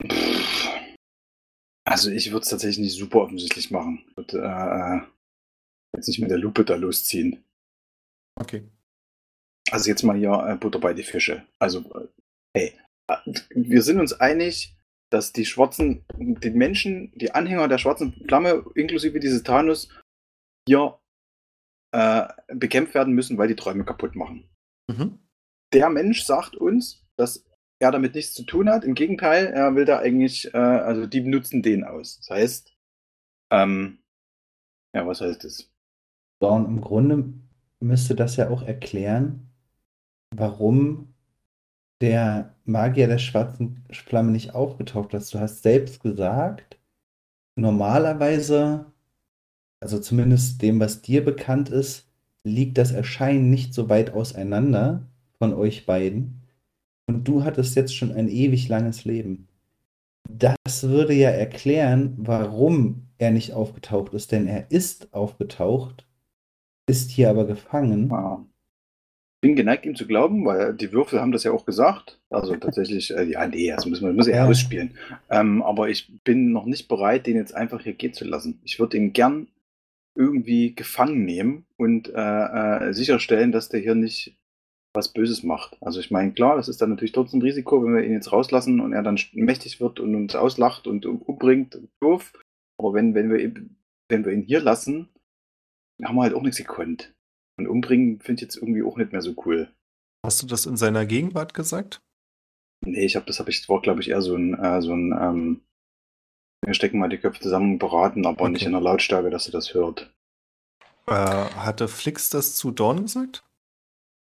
Also ich würde es tatsächlich nicht super offensichtlich machen. Ich würde äh, jetzt nicht mit der Lupe da losziehen. Okay. Also jetzt mal hier äh, Butter bei die Fische. Also, äh, hey, äh, wir sind uns einig, dass die schwarzen, die Menschen, die Anhänger der schwarzen Flamme, inklusive dieses Thanos, hier äh, bekämpft werden müssen, weil die Träume kaputt machen. Mhm. Der Mensch sagt uns, dass er damit nichts zu tun hat. Im Gegenteil, er will da eigentlich, äh, also die nutzen den aus. Das heißt, ähm, ja, was heißt das? So, und im Grunde müsste das ja auch erklären, warum der Magier der schwarzen Flamme nicht aufgetaucht ist. Du hast selbst gesagt, normalerweise, also zumindest dem, was dir bekannt ist, liegt das Erscheinen nicht so weit auseinander von euch beiden. Und du hattest jetzt schon ein ewig langes Leben. Das würde ja erklären, warum er nicht aufgetaucht ist, denn er ist aufgetaucht, ist hier aber gefangen. Ja. Ich bin geneigt, ihm zu glauben, weil die Würfel haben das ja auch gesagt. Also tatsächlich, äh, ja, nee, das muss man muss er Ja. ausspielen. Ähm, aber ich bin noch nicht bereit, den jetzt einfach hier gehen zu lassen. Ich würde ihn gern irgendwie gefangen nehmen und äh, äh, sicherstellen, dass der hier nicht was Böses macht. Also ich meine, klar, das ist dann natürlich trotzdem ein Risiko, wenn wir ihn jetzt rauslassen und er dann mächtig wird und uns auslacht und umbringt. Doof. Aber wenn, wenn, wir, ihn- wenn wir ihn hier lassen, haben wir halt auch nichts gekonnt. Und umbringen finde ich jetzt irgendwie auch nicht mehr so cool. Hast du das in seiner Gegenwart gesagt? Nee, ich habe das habe ich, das war glaube ich eher so ein, äh, so ein, ähm, wir stecken mal die Köpfe zusammen und beraten, aber Okay. nicht in der Lautstärke, dass ihr das hört. Äh, hatte Flix das zu Dawn gesagt?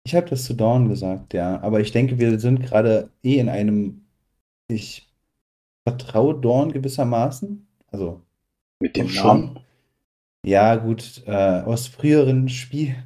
Ich habe das zu Dawn gesagt, ja. Aber ich denke, wir sind gerade eh in einem, ich vertraue Dawn gewissermaßen. Also Mit doch dem Namen. schon. Ja, gut, äh, aus früheren Spielen.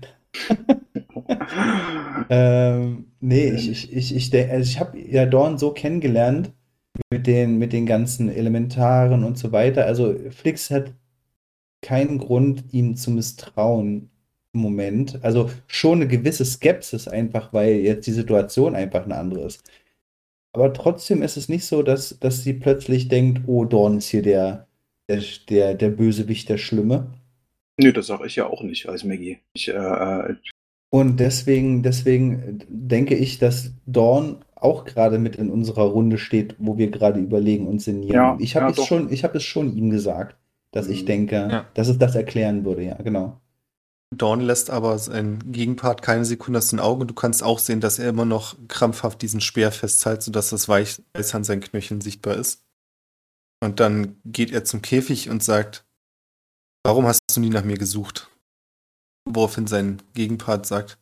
Ähm, nee, ich, ich, ich, ich, denk- also ich habe ja Dawn so kennengelernt mit den, mit den ganzen Elementaren und so weiter. Also Flix hat keinen Grund, ihm zu misstrauen im Moment. Also schon eine gewisse Skepsis einfach, weil jetzt die Situation einfach eine andere ist. Aber trotzdem ist es nicht so, dass, dass sie plötzlich denkt, oh, Dawn ist hier der, der, der, der Bösewicht, der Schlimme. Nö, das sage ich ja auch nicht als Maggie. Ich, äh, äh, Und deswegen, deswegen denke ich, dass Dawn auch gerade mit in unserer Runde steht, wo wir gerade überlegen und sinnieren. Und ja, ich habe ja, es doch. schon, ich habe es schon ihm gesagt, dass ich Mhm. denke, Ja. dass es das erklären würde, ja, genau. Dawn lässt aber seinen Gegenpart keine Sekunde aus den Augen. Du kannst auch sehen, dass er immer noch krampfhaft diesen Speer festhält, sodass das Weiß an seinen Knöcheln sichtbar ist. Und dann geht er zum Käfig und sagt, warum hast du nie nach mir gesucht? Woraufhin sein Gegenpart sagt,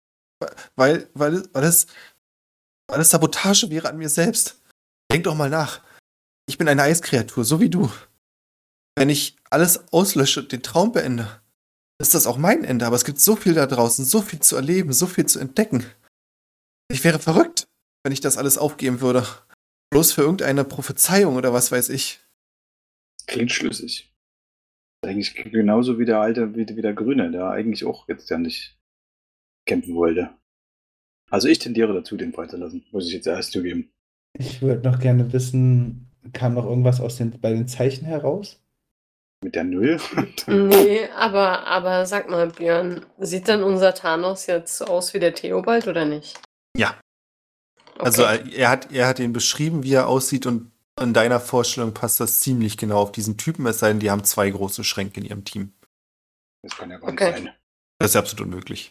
weil, weil, weil, es, weil es Sabotage wäre an mir selbst. Denk doch mal nach. Ich bin eine Eiskreatur, so wie du. Wenn ich alles auslösche und den Traum beende, ist das auch mein Ende. Aber es gibt so viel da draußen, so viel zu erleben, so viel zu entdecken. Ich wäre verrückt, wenn ich das alles aufgeben würde. Bloß für irgendeine Prophezeiung oder was weiß ich. Klingt schlüssig. Eigentlich genauso wie der alte, wie, wie der Grüne, der eigentlich auch jetzt ja nicht kämpfen wollte. Also ich tendiere dazu, den freizulassen, muss ich jetzt erst zugeben. Ich würde noch gerne wissen, kam noch irgendwas aus den, bei den Zeichen heraus? Mit der Null? Nee, aber, aber sag mal, Björn, sieht dann unser Thanos jetzt so aus wie der Theobald oder nicht? Ja. Okay. Also er hat, er hat ihn beschrieben, wie er aussieht und in deiner Vorstellung passt das ziemlich genau auf diesen Typen, es sei denn, die haben zwei große Schränke in ihrem Team. Das kann ja gar Okay. nicht sein. Das ist absolut unmöglich.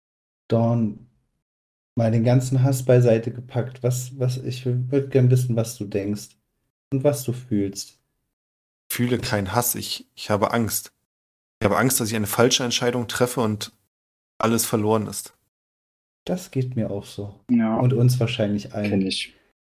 Dawn, mal den ganzen Hass beiseite gepackt. Was, was, ich würde gern wissen, was du denkst und was du fühlst. Ich fühle keinen Hass, ich, ich habe Angst. Ich habe Angst, dass ich eine falsche Entscheidung treffe und alles verloren ist. Das geht mir auch so. Ja, Und uns wahrscheinlich allen. kenne ich.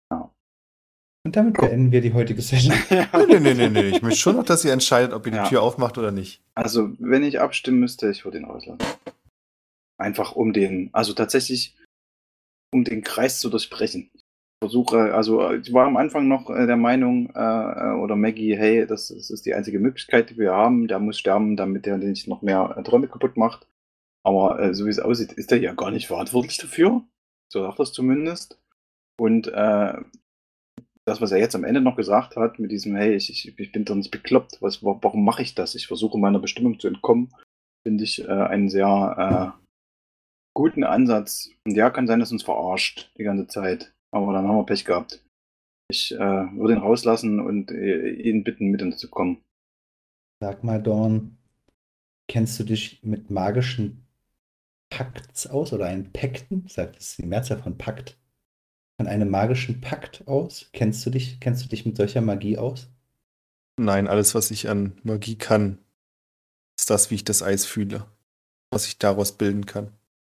Und damit beenden wir die heutige Session. Nee, nee, nee, nee. Ich möchte schon noch, dass ihr entscheidet, ob ihr die Ja. Tür aufmacht oder nicht. Also, wenn ich abstimmen müsste, ich würde ihn rauslassen. Einfach um den, also tatsächlich, um den Kreis zu durchbrechen. Ich versuche, also ich war am Anfang noch äh, der Meinung, äh, oder Maggie, hey, das, das ist die einzige Möglichkeit, die wir haben, der muss sterben, damit der nicht noch mehr äh, Träume kaputt macht. Aber äh, so wie es aussieht, ist er ja gar nicht verantwortlich dafür. So sagt er es zumindest. Und äh, das, was er jetzt am Ende noch gesagt hat, mit diesem, hey, ich, ich, ich bin doch nicht bekloppt, was, warum mache ich das? Ich versuche meiner Bestimmung zu entkommen, finde ich äh, einen sehr äh, guten Ansatz. Und ja, kann sein, dass uns verarscht die ganze Zeit. Aber dann haben wir Pech gehabt. Ich äh, würde ihn rauslassen und äh, ihn bitten, mit uns zu kommen. Sag mal, Dawn, kennst du dich mit magischen Pakts aus oder einen Pakten? Sagt es die Mehrzahl von Pakt. Von einem magischen Pakt aus? Kennst du dich, kennst du dich mit solcher Magie aus? Nein, alles, was ich an Magie kann, ist das, wie ich das Eis fühle. Was ich daraus bilden kann.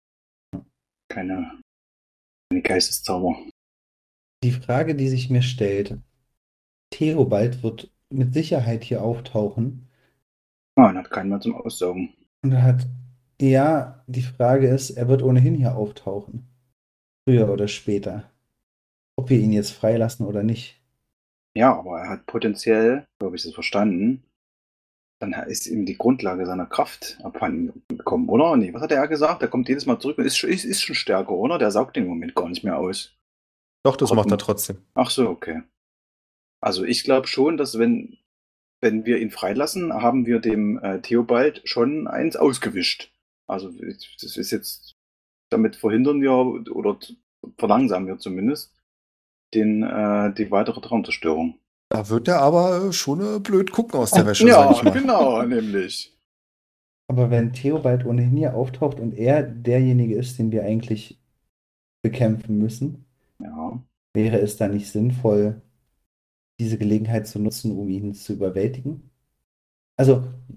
Keine, keine Geisteszauber. Die Frage, die sich mir stellt, Theobald wird mit Sicherheit hier auftauchen Ah, und hat keinen mehr zum Aussaugen. und er hat, ja, die Frage ist, er wird ohnehin hier auftauchen. Früher oder später. Ob wir ihn jetzt freilassen oder nicht. Ja, aber er hat potenziell, so habe ich das verstanden, dann ist ihm die Grundlage seiner Kraft abhanden gekommen, oder? Nee, was hat er gesagt? Er kommt jedes Mal zurück und ist, ist, ist schon stärker, oder? Der saugt den im Moment gar nicht mehr aus. Doch, das Trotzdem. macht er trotzdem. Ach so, okay. Also ich glaube schon, dass wenn, wenn wir ihn freilassen, haben wir dem äh, Theobald schon eins ausgewischt. Also das ist jetzt, damit verhindern wir oder verlangsamen wir zumindest den, äh, die weitere Traumzerstörung. Da wird er aber schon äh, blöd gucken aus der Wäsche, Ja, sag ich mal. genau, nämlich. Aber wenn Theobald ohnehin hier auftaucht und er derjenige ist, den wir eigentlich bekämpfen müssen, Ja. wäre es dann nicht sinnvoll, diese Gelegenheit zu nutzen, um ihn zu überwältigen? Also,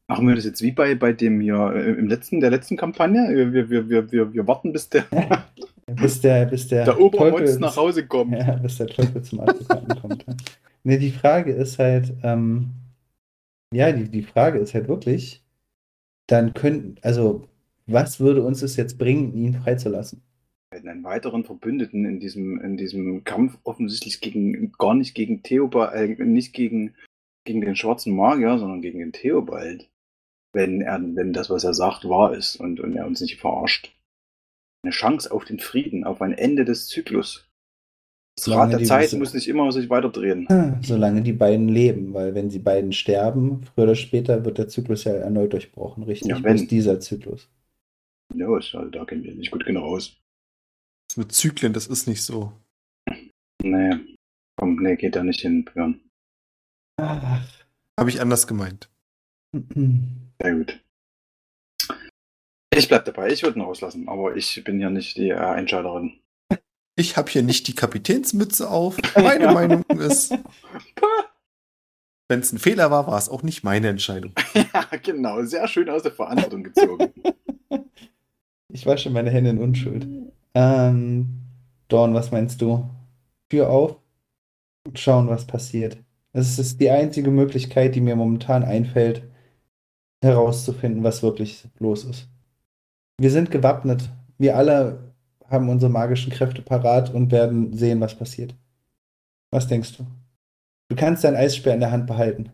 Machen wir das jetzt wie bei, bei dem hier äh, im letzten, der letzten Kampagne? Wir, wir, wir, wir, wir warten, bis der, Bis der, bis der, der Obermotz Teufel- nach Hause kommt. Ja, bis der Teufel zum Advokaten kommt. Ja. Nee, die Frage ist halt, ähm, ja, die, die Frage ist halt wirklich, dann könnten, also, was würde uns es jetzt bringen, ihn freizulassen? Wir hätten einen weiteren Verbündeten in diesem, in diesem Kampf offensichtlich gegen, gar nicht gegen Theobald, äh, nicht gegen, gegen den schwarzen Magier, sondern gegen den Theobald. Wenn er, wenn das, was er sagt, wahr ist und, und er uns nicht verarscht. Eine Chance auf den Frieden, auf ein Ende des Zyklus. Das Solange Rad der die Zeit Wisse- muss nicht immer sich weiterdrehen. Solange die beiden leben, weil wenn sie beiden sterben, früher oder später wird der Zyklus ja erneut durchbrochen, richtig? Ja, wenn. Bloß dieser Zyklus. Los, also da kennen wir nicht gut genug aus. Das mit Zyklen, das ist nicht so. Nee, komm, nee, geht da nicht hin, Björn. Ach. Habe ich anders gemeint. Sehr gut. Ich bleib dabei, ich würde ihn rauslassen, aber ich bin ja nicht die äh, Entscheiderin. Ich habe hier nicht die Kapitänsmütze auf. Meine Meinung ist, wenn es ein Fehler war, war es auch nicht meine Entscheidung. Ja, genau, sehr schön aus der Verantwortung gezogen. Ich wasche meine Hände in Unschuld. Ähm, Dawn, was meinst du? Tür auf und schauen, was passiert. Das ist die einzige Möglichkeit, die mir momentan einfällt, herauszufinden, was wirklich los ist. Wir sind gewappnet. Wir alle haben unsere magischen Kräfte parat und werden sehen, was passiert. Was denkst du? Du kannst dein Eisspeer in der Hand behalten.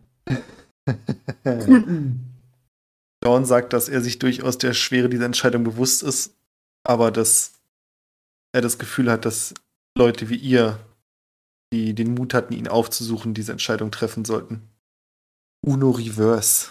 Dawn sagt, dass er sich durchaus der Schwere dieser Entscheidung bewusst ist, aber dass er das Gefühl hat, dass Leute wie ihr, die den Mut hatten, ihn aufzusuchen, diese Entscheidung treffen sollten. Uno Reverse.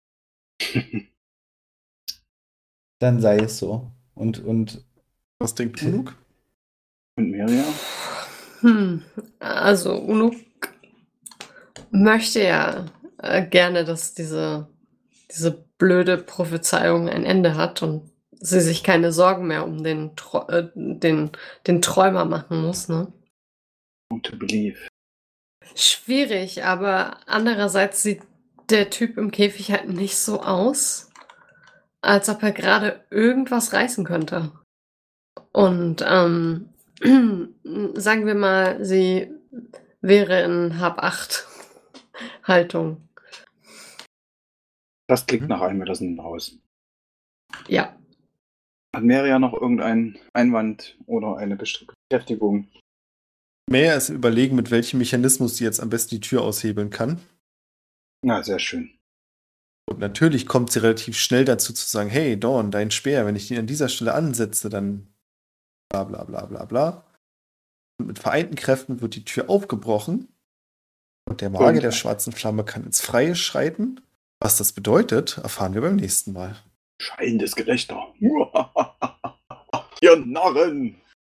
Dann sei es so. Und, und Was denkt Unuk? Und Miriam? Hm, also Unuk möchte ja äh, gerne, dass diese, diese blöde Prophezeiung ein Ende hat und sie sich keine Sorgen mehr um den, Tro- äh, den, den Träumer machen muss, ne? To believe. Schwierig, aber andererseits sieht der Typ im Käfig halt nicht so aus, als ob er gerade irgendwas reißen könnte. Und ähm, sagen wir mal, sie wäre in Hab-acht-Haltung. Das klingt Hm? nach einem, wir lassen ihn raus. Ja. Hat Miriam noch irgendeinen Einwand oder eine Beschäftigung? Mehr ist überlegen, mit welchem Mechanismus sie jetzt am besten die Tür aushebeln kann. Na, sehr schön. Und natürlich kommt sie relativ schnell dazu zu sagen, hey Dawn, dein Speer, wenn ich den an dieser Stelle ansetze, dann bla bla bla bla bla. Und mit vereinten Kräften wird die Tür aufgebrochen und der Magier der schwarzen Flamme kann ins Freie schreiten. Was das bedeutet, erfahren wir beim nächsten Mal. Schallendes Gelächter. Ihr Narren!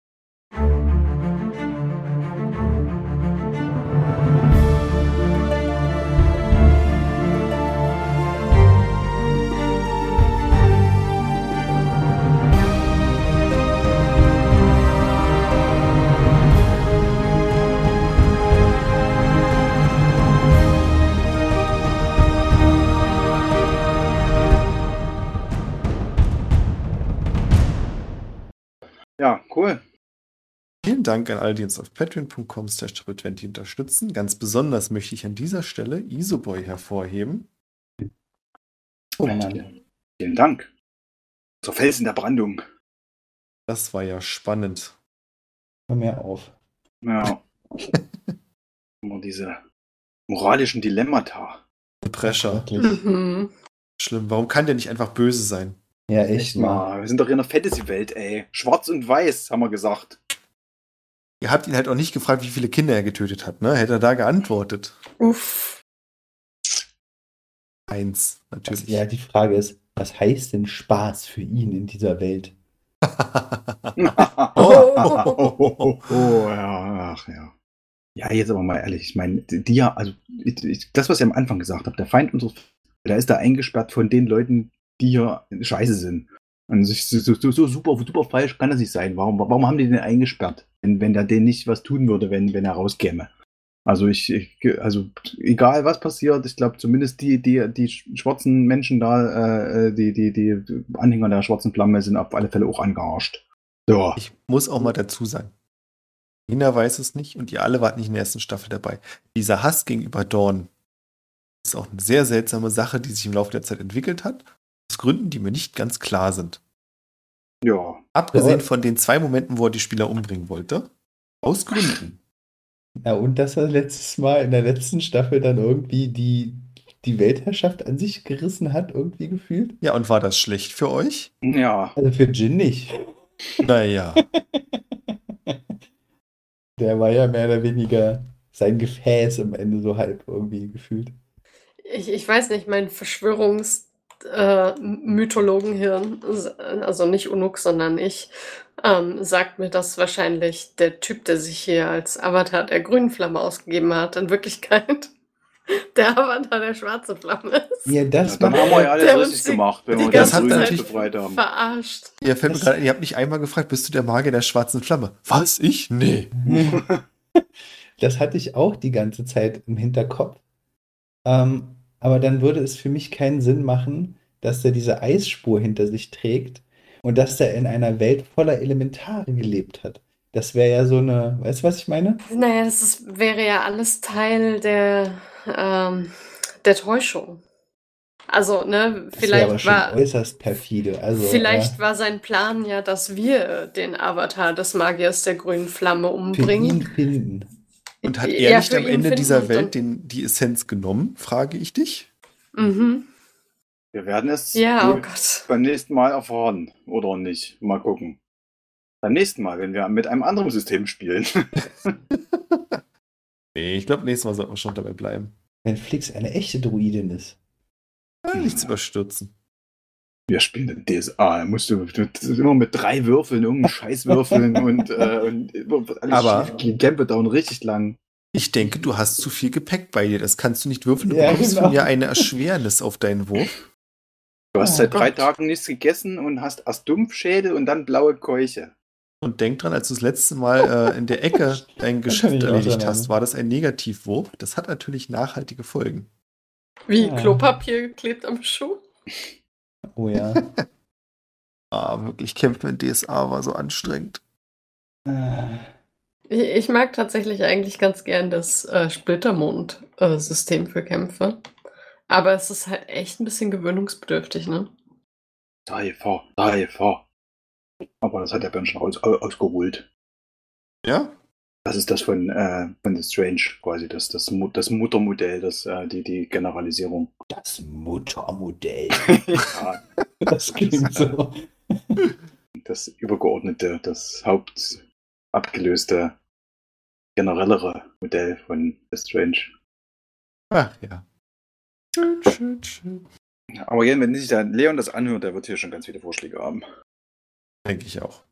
Ja, cool. Vielen Dank an alle, die uns auf patreon punkt com slash triple zwanzig unterstützen. Ganz besonders möchte ich an dieser Stelle Isoboy hervorheben. Und vielen Dank. Zur Felsen der Brandung. Das war ja spannend. Hör mir auf. Ja. Immer diese moralischen Dilemmata. Pressure. Wirklich. Mhm. Schlimm. Warum kann der nicht einfach böse sein? Ja, echt Echt mal. mal. Wir sind doch in einer Fantasy-Welt, ey. Schwarz und weiß, haben wir gesagt. Ihr habt ihn halt auch nicht gefragt, wie viele Kinder er getötet hat, ne? Hätte er da geantwortet. Uff. Eins, natürlich. Ja, die Frage ist, was heißt denn Spaß für ihn in dieser Welt? oh, oh, oh, oh, ja, ach ja. Ja, jetzt aber mal ehrlich, ich meine, die ja, also ich, das, was ich am Anfang gesagt habe, der Feind unseres, der ist da eingesperrt von den Leuten, die hier scheiße sind. Und so, so, so, so super, super falsch kann das nicht sein. Warum, warum haben die den eingesperrt, wenn, wenn der denen nicht was tun würde, wenn, wenn er rauskäme? Also ich, ich also egal was passiert, ich glaube zumindest die, die, die schwarzen Menschen da, äh, die, die, die Anhänger der schwarzen Flamme sind auf alle Fälle auch angearscht. So. Ich muss auch mal dazu sagen, Nina weiß es nicht und ihr alle wart nicht in der ersten Staffel dabei. Dieser Hass gegenüber Dawn ist auch eine sehr seltsame Sache, die sich im Laufe der Zeit entwickelt hat. Aus Gründen, die mir nicht ganz klar sind. Ja. Abgesehen von den zwei Momenten, wo er die Spieler umbringen wollte. Aus Gründen. Ja, und dass er letztes Mal in der letzten Staffel dann irgendwie die, die Weltherrschaft an sich gerissen hat, irgendwie gefühlt. Ja, und war das schlecht für euch? Ja. Also für Jin nicht. Naja. Der war ja mehr oder weniger sein Gefäß am Ende so halb irgendwie gefühlt. Ich, ich weiß nicht, mein Verschwörungs-Mythologenhirn, also nicht Unuk, sondern ich, ähm, sagt mir, dass wahrscheinlich der Typ, der sich hier als Avatar der grünen Flamme ausgegeben hat, in Wirklichkeit der Avatar der schwarzen Flamme ist. Ja, das Ja, dann macht haben wir ja alles Der uns richtig die- gemacht, wenn die wir Das das hat Grün natürlich befreit haben. Verarscht. Ihr fällt mir Das- gerade, ihr habt mich einmal gefragt, bist du der Magier der schwarzen Flamme? Was? Ich? Nee. Das hatte ich auch die ganze Zeit im Hinterkopf. Ähm, aber dann würde es für mich keinen Sinn machen, dass er diese Eisspur hinter sich trägt und dass er in einer Welt voller Elementare gelebt hat. Das wäre ja so eine, weißt du, was ich meine? Naja, das ist, wäre ja alles Teil der, ähm, der Täuschung. Also, ne, Das wäre aber vielleicht schon war, äußerst perfide. Also, vielleicht ja, war sein Plan ja, dass wir den Avatar des Magiers der grünen Flamme für umbringen. ihn finden. Und hat Ja, er nicht für am ihn Ende finden dieser und Welt dann- den, die Essenz genommen, frage ich dich? Mhm. Wir werden es Ja, oh wohl Gott. beim nächsten Mal erfahren. Oder nicht. Mal gucken. Beim nächsten Mal, wenn wir mit einem anderen System spielen. Nee, ich glaube, nächstes Mal sollten wir schon dabei bleiben. Wenn Flix eine echte Druidin ist. Ja, nichts überstürzen. Wir spielen den D S A. Da musst du, du das ist immer mit drei Würfeln, irgendeinen Scheiß würfeln und, äh, und immer wird alles Aber- schief. Die Campe dauern richtig lang. Ich denke, du hast zu viel Gepäck bei dir. Das kannst du nicht würfeln. Du Ja, bekommst genau. von mir eine Erschwernis auf deinen Wurf. Du hast Oh seit drei Gott. Tagen nichts gegessen und hast erst Dumpfschädel und dann blaue Keuche. Und denk dran, als du das letzte Mal äh, in der Ecke dein kann Geschäft ich auch erledigt dran hast, erinnern. war das ein Negativwurf. Das hat natürlich nachhaltige Folgen. Wie Ja. Klopapier geklebt am Schuh? Oh ja. Ah, wirklich, Kämpfen in D S A war so anstrengend. Ah, Ich, ich mag tatsächlich eigentlich ganz gern das äh, Splittermond-System für Kämpfe. Aber es ist halt echt ein bisschen gewöhnungsbedürftig, ne? Cypher, Cypher. Aber das hat der Ben schon aus, au- ausgeholt. Ja? Das ist das von, äh, von The Strange, quasi das, das, Mu- das Muttermodell, das, äh, die, die Generalisierung. das Muttermodell. Ja, Das klingt so. das übergeordnete, das hauptabgelöste, generellere Modell von The Strange. Ach ja. Schön, schön, schön. Aber ja, wenn sich der Leon das anhört, der wird hier schon ganz viele Vorschläge haben. Denke ich auch.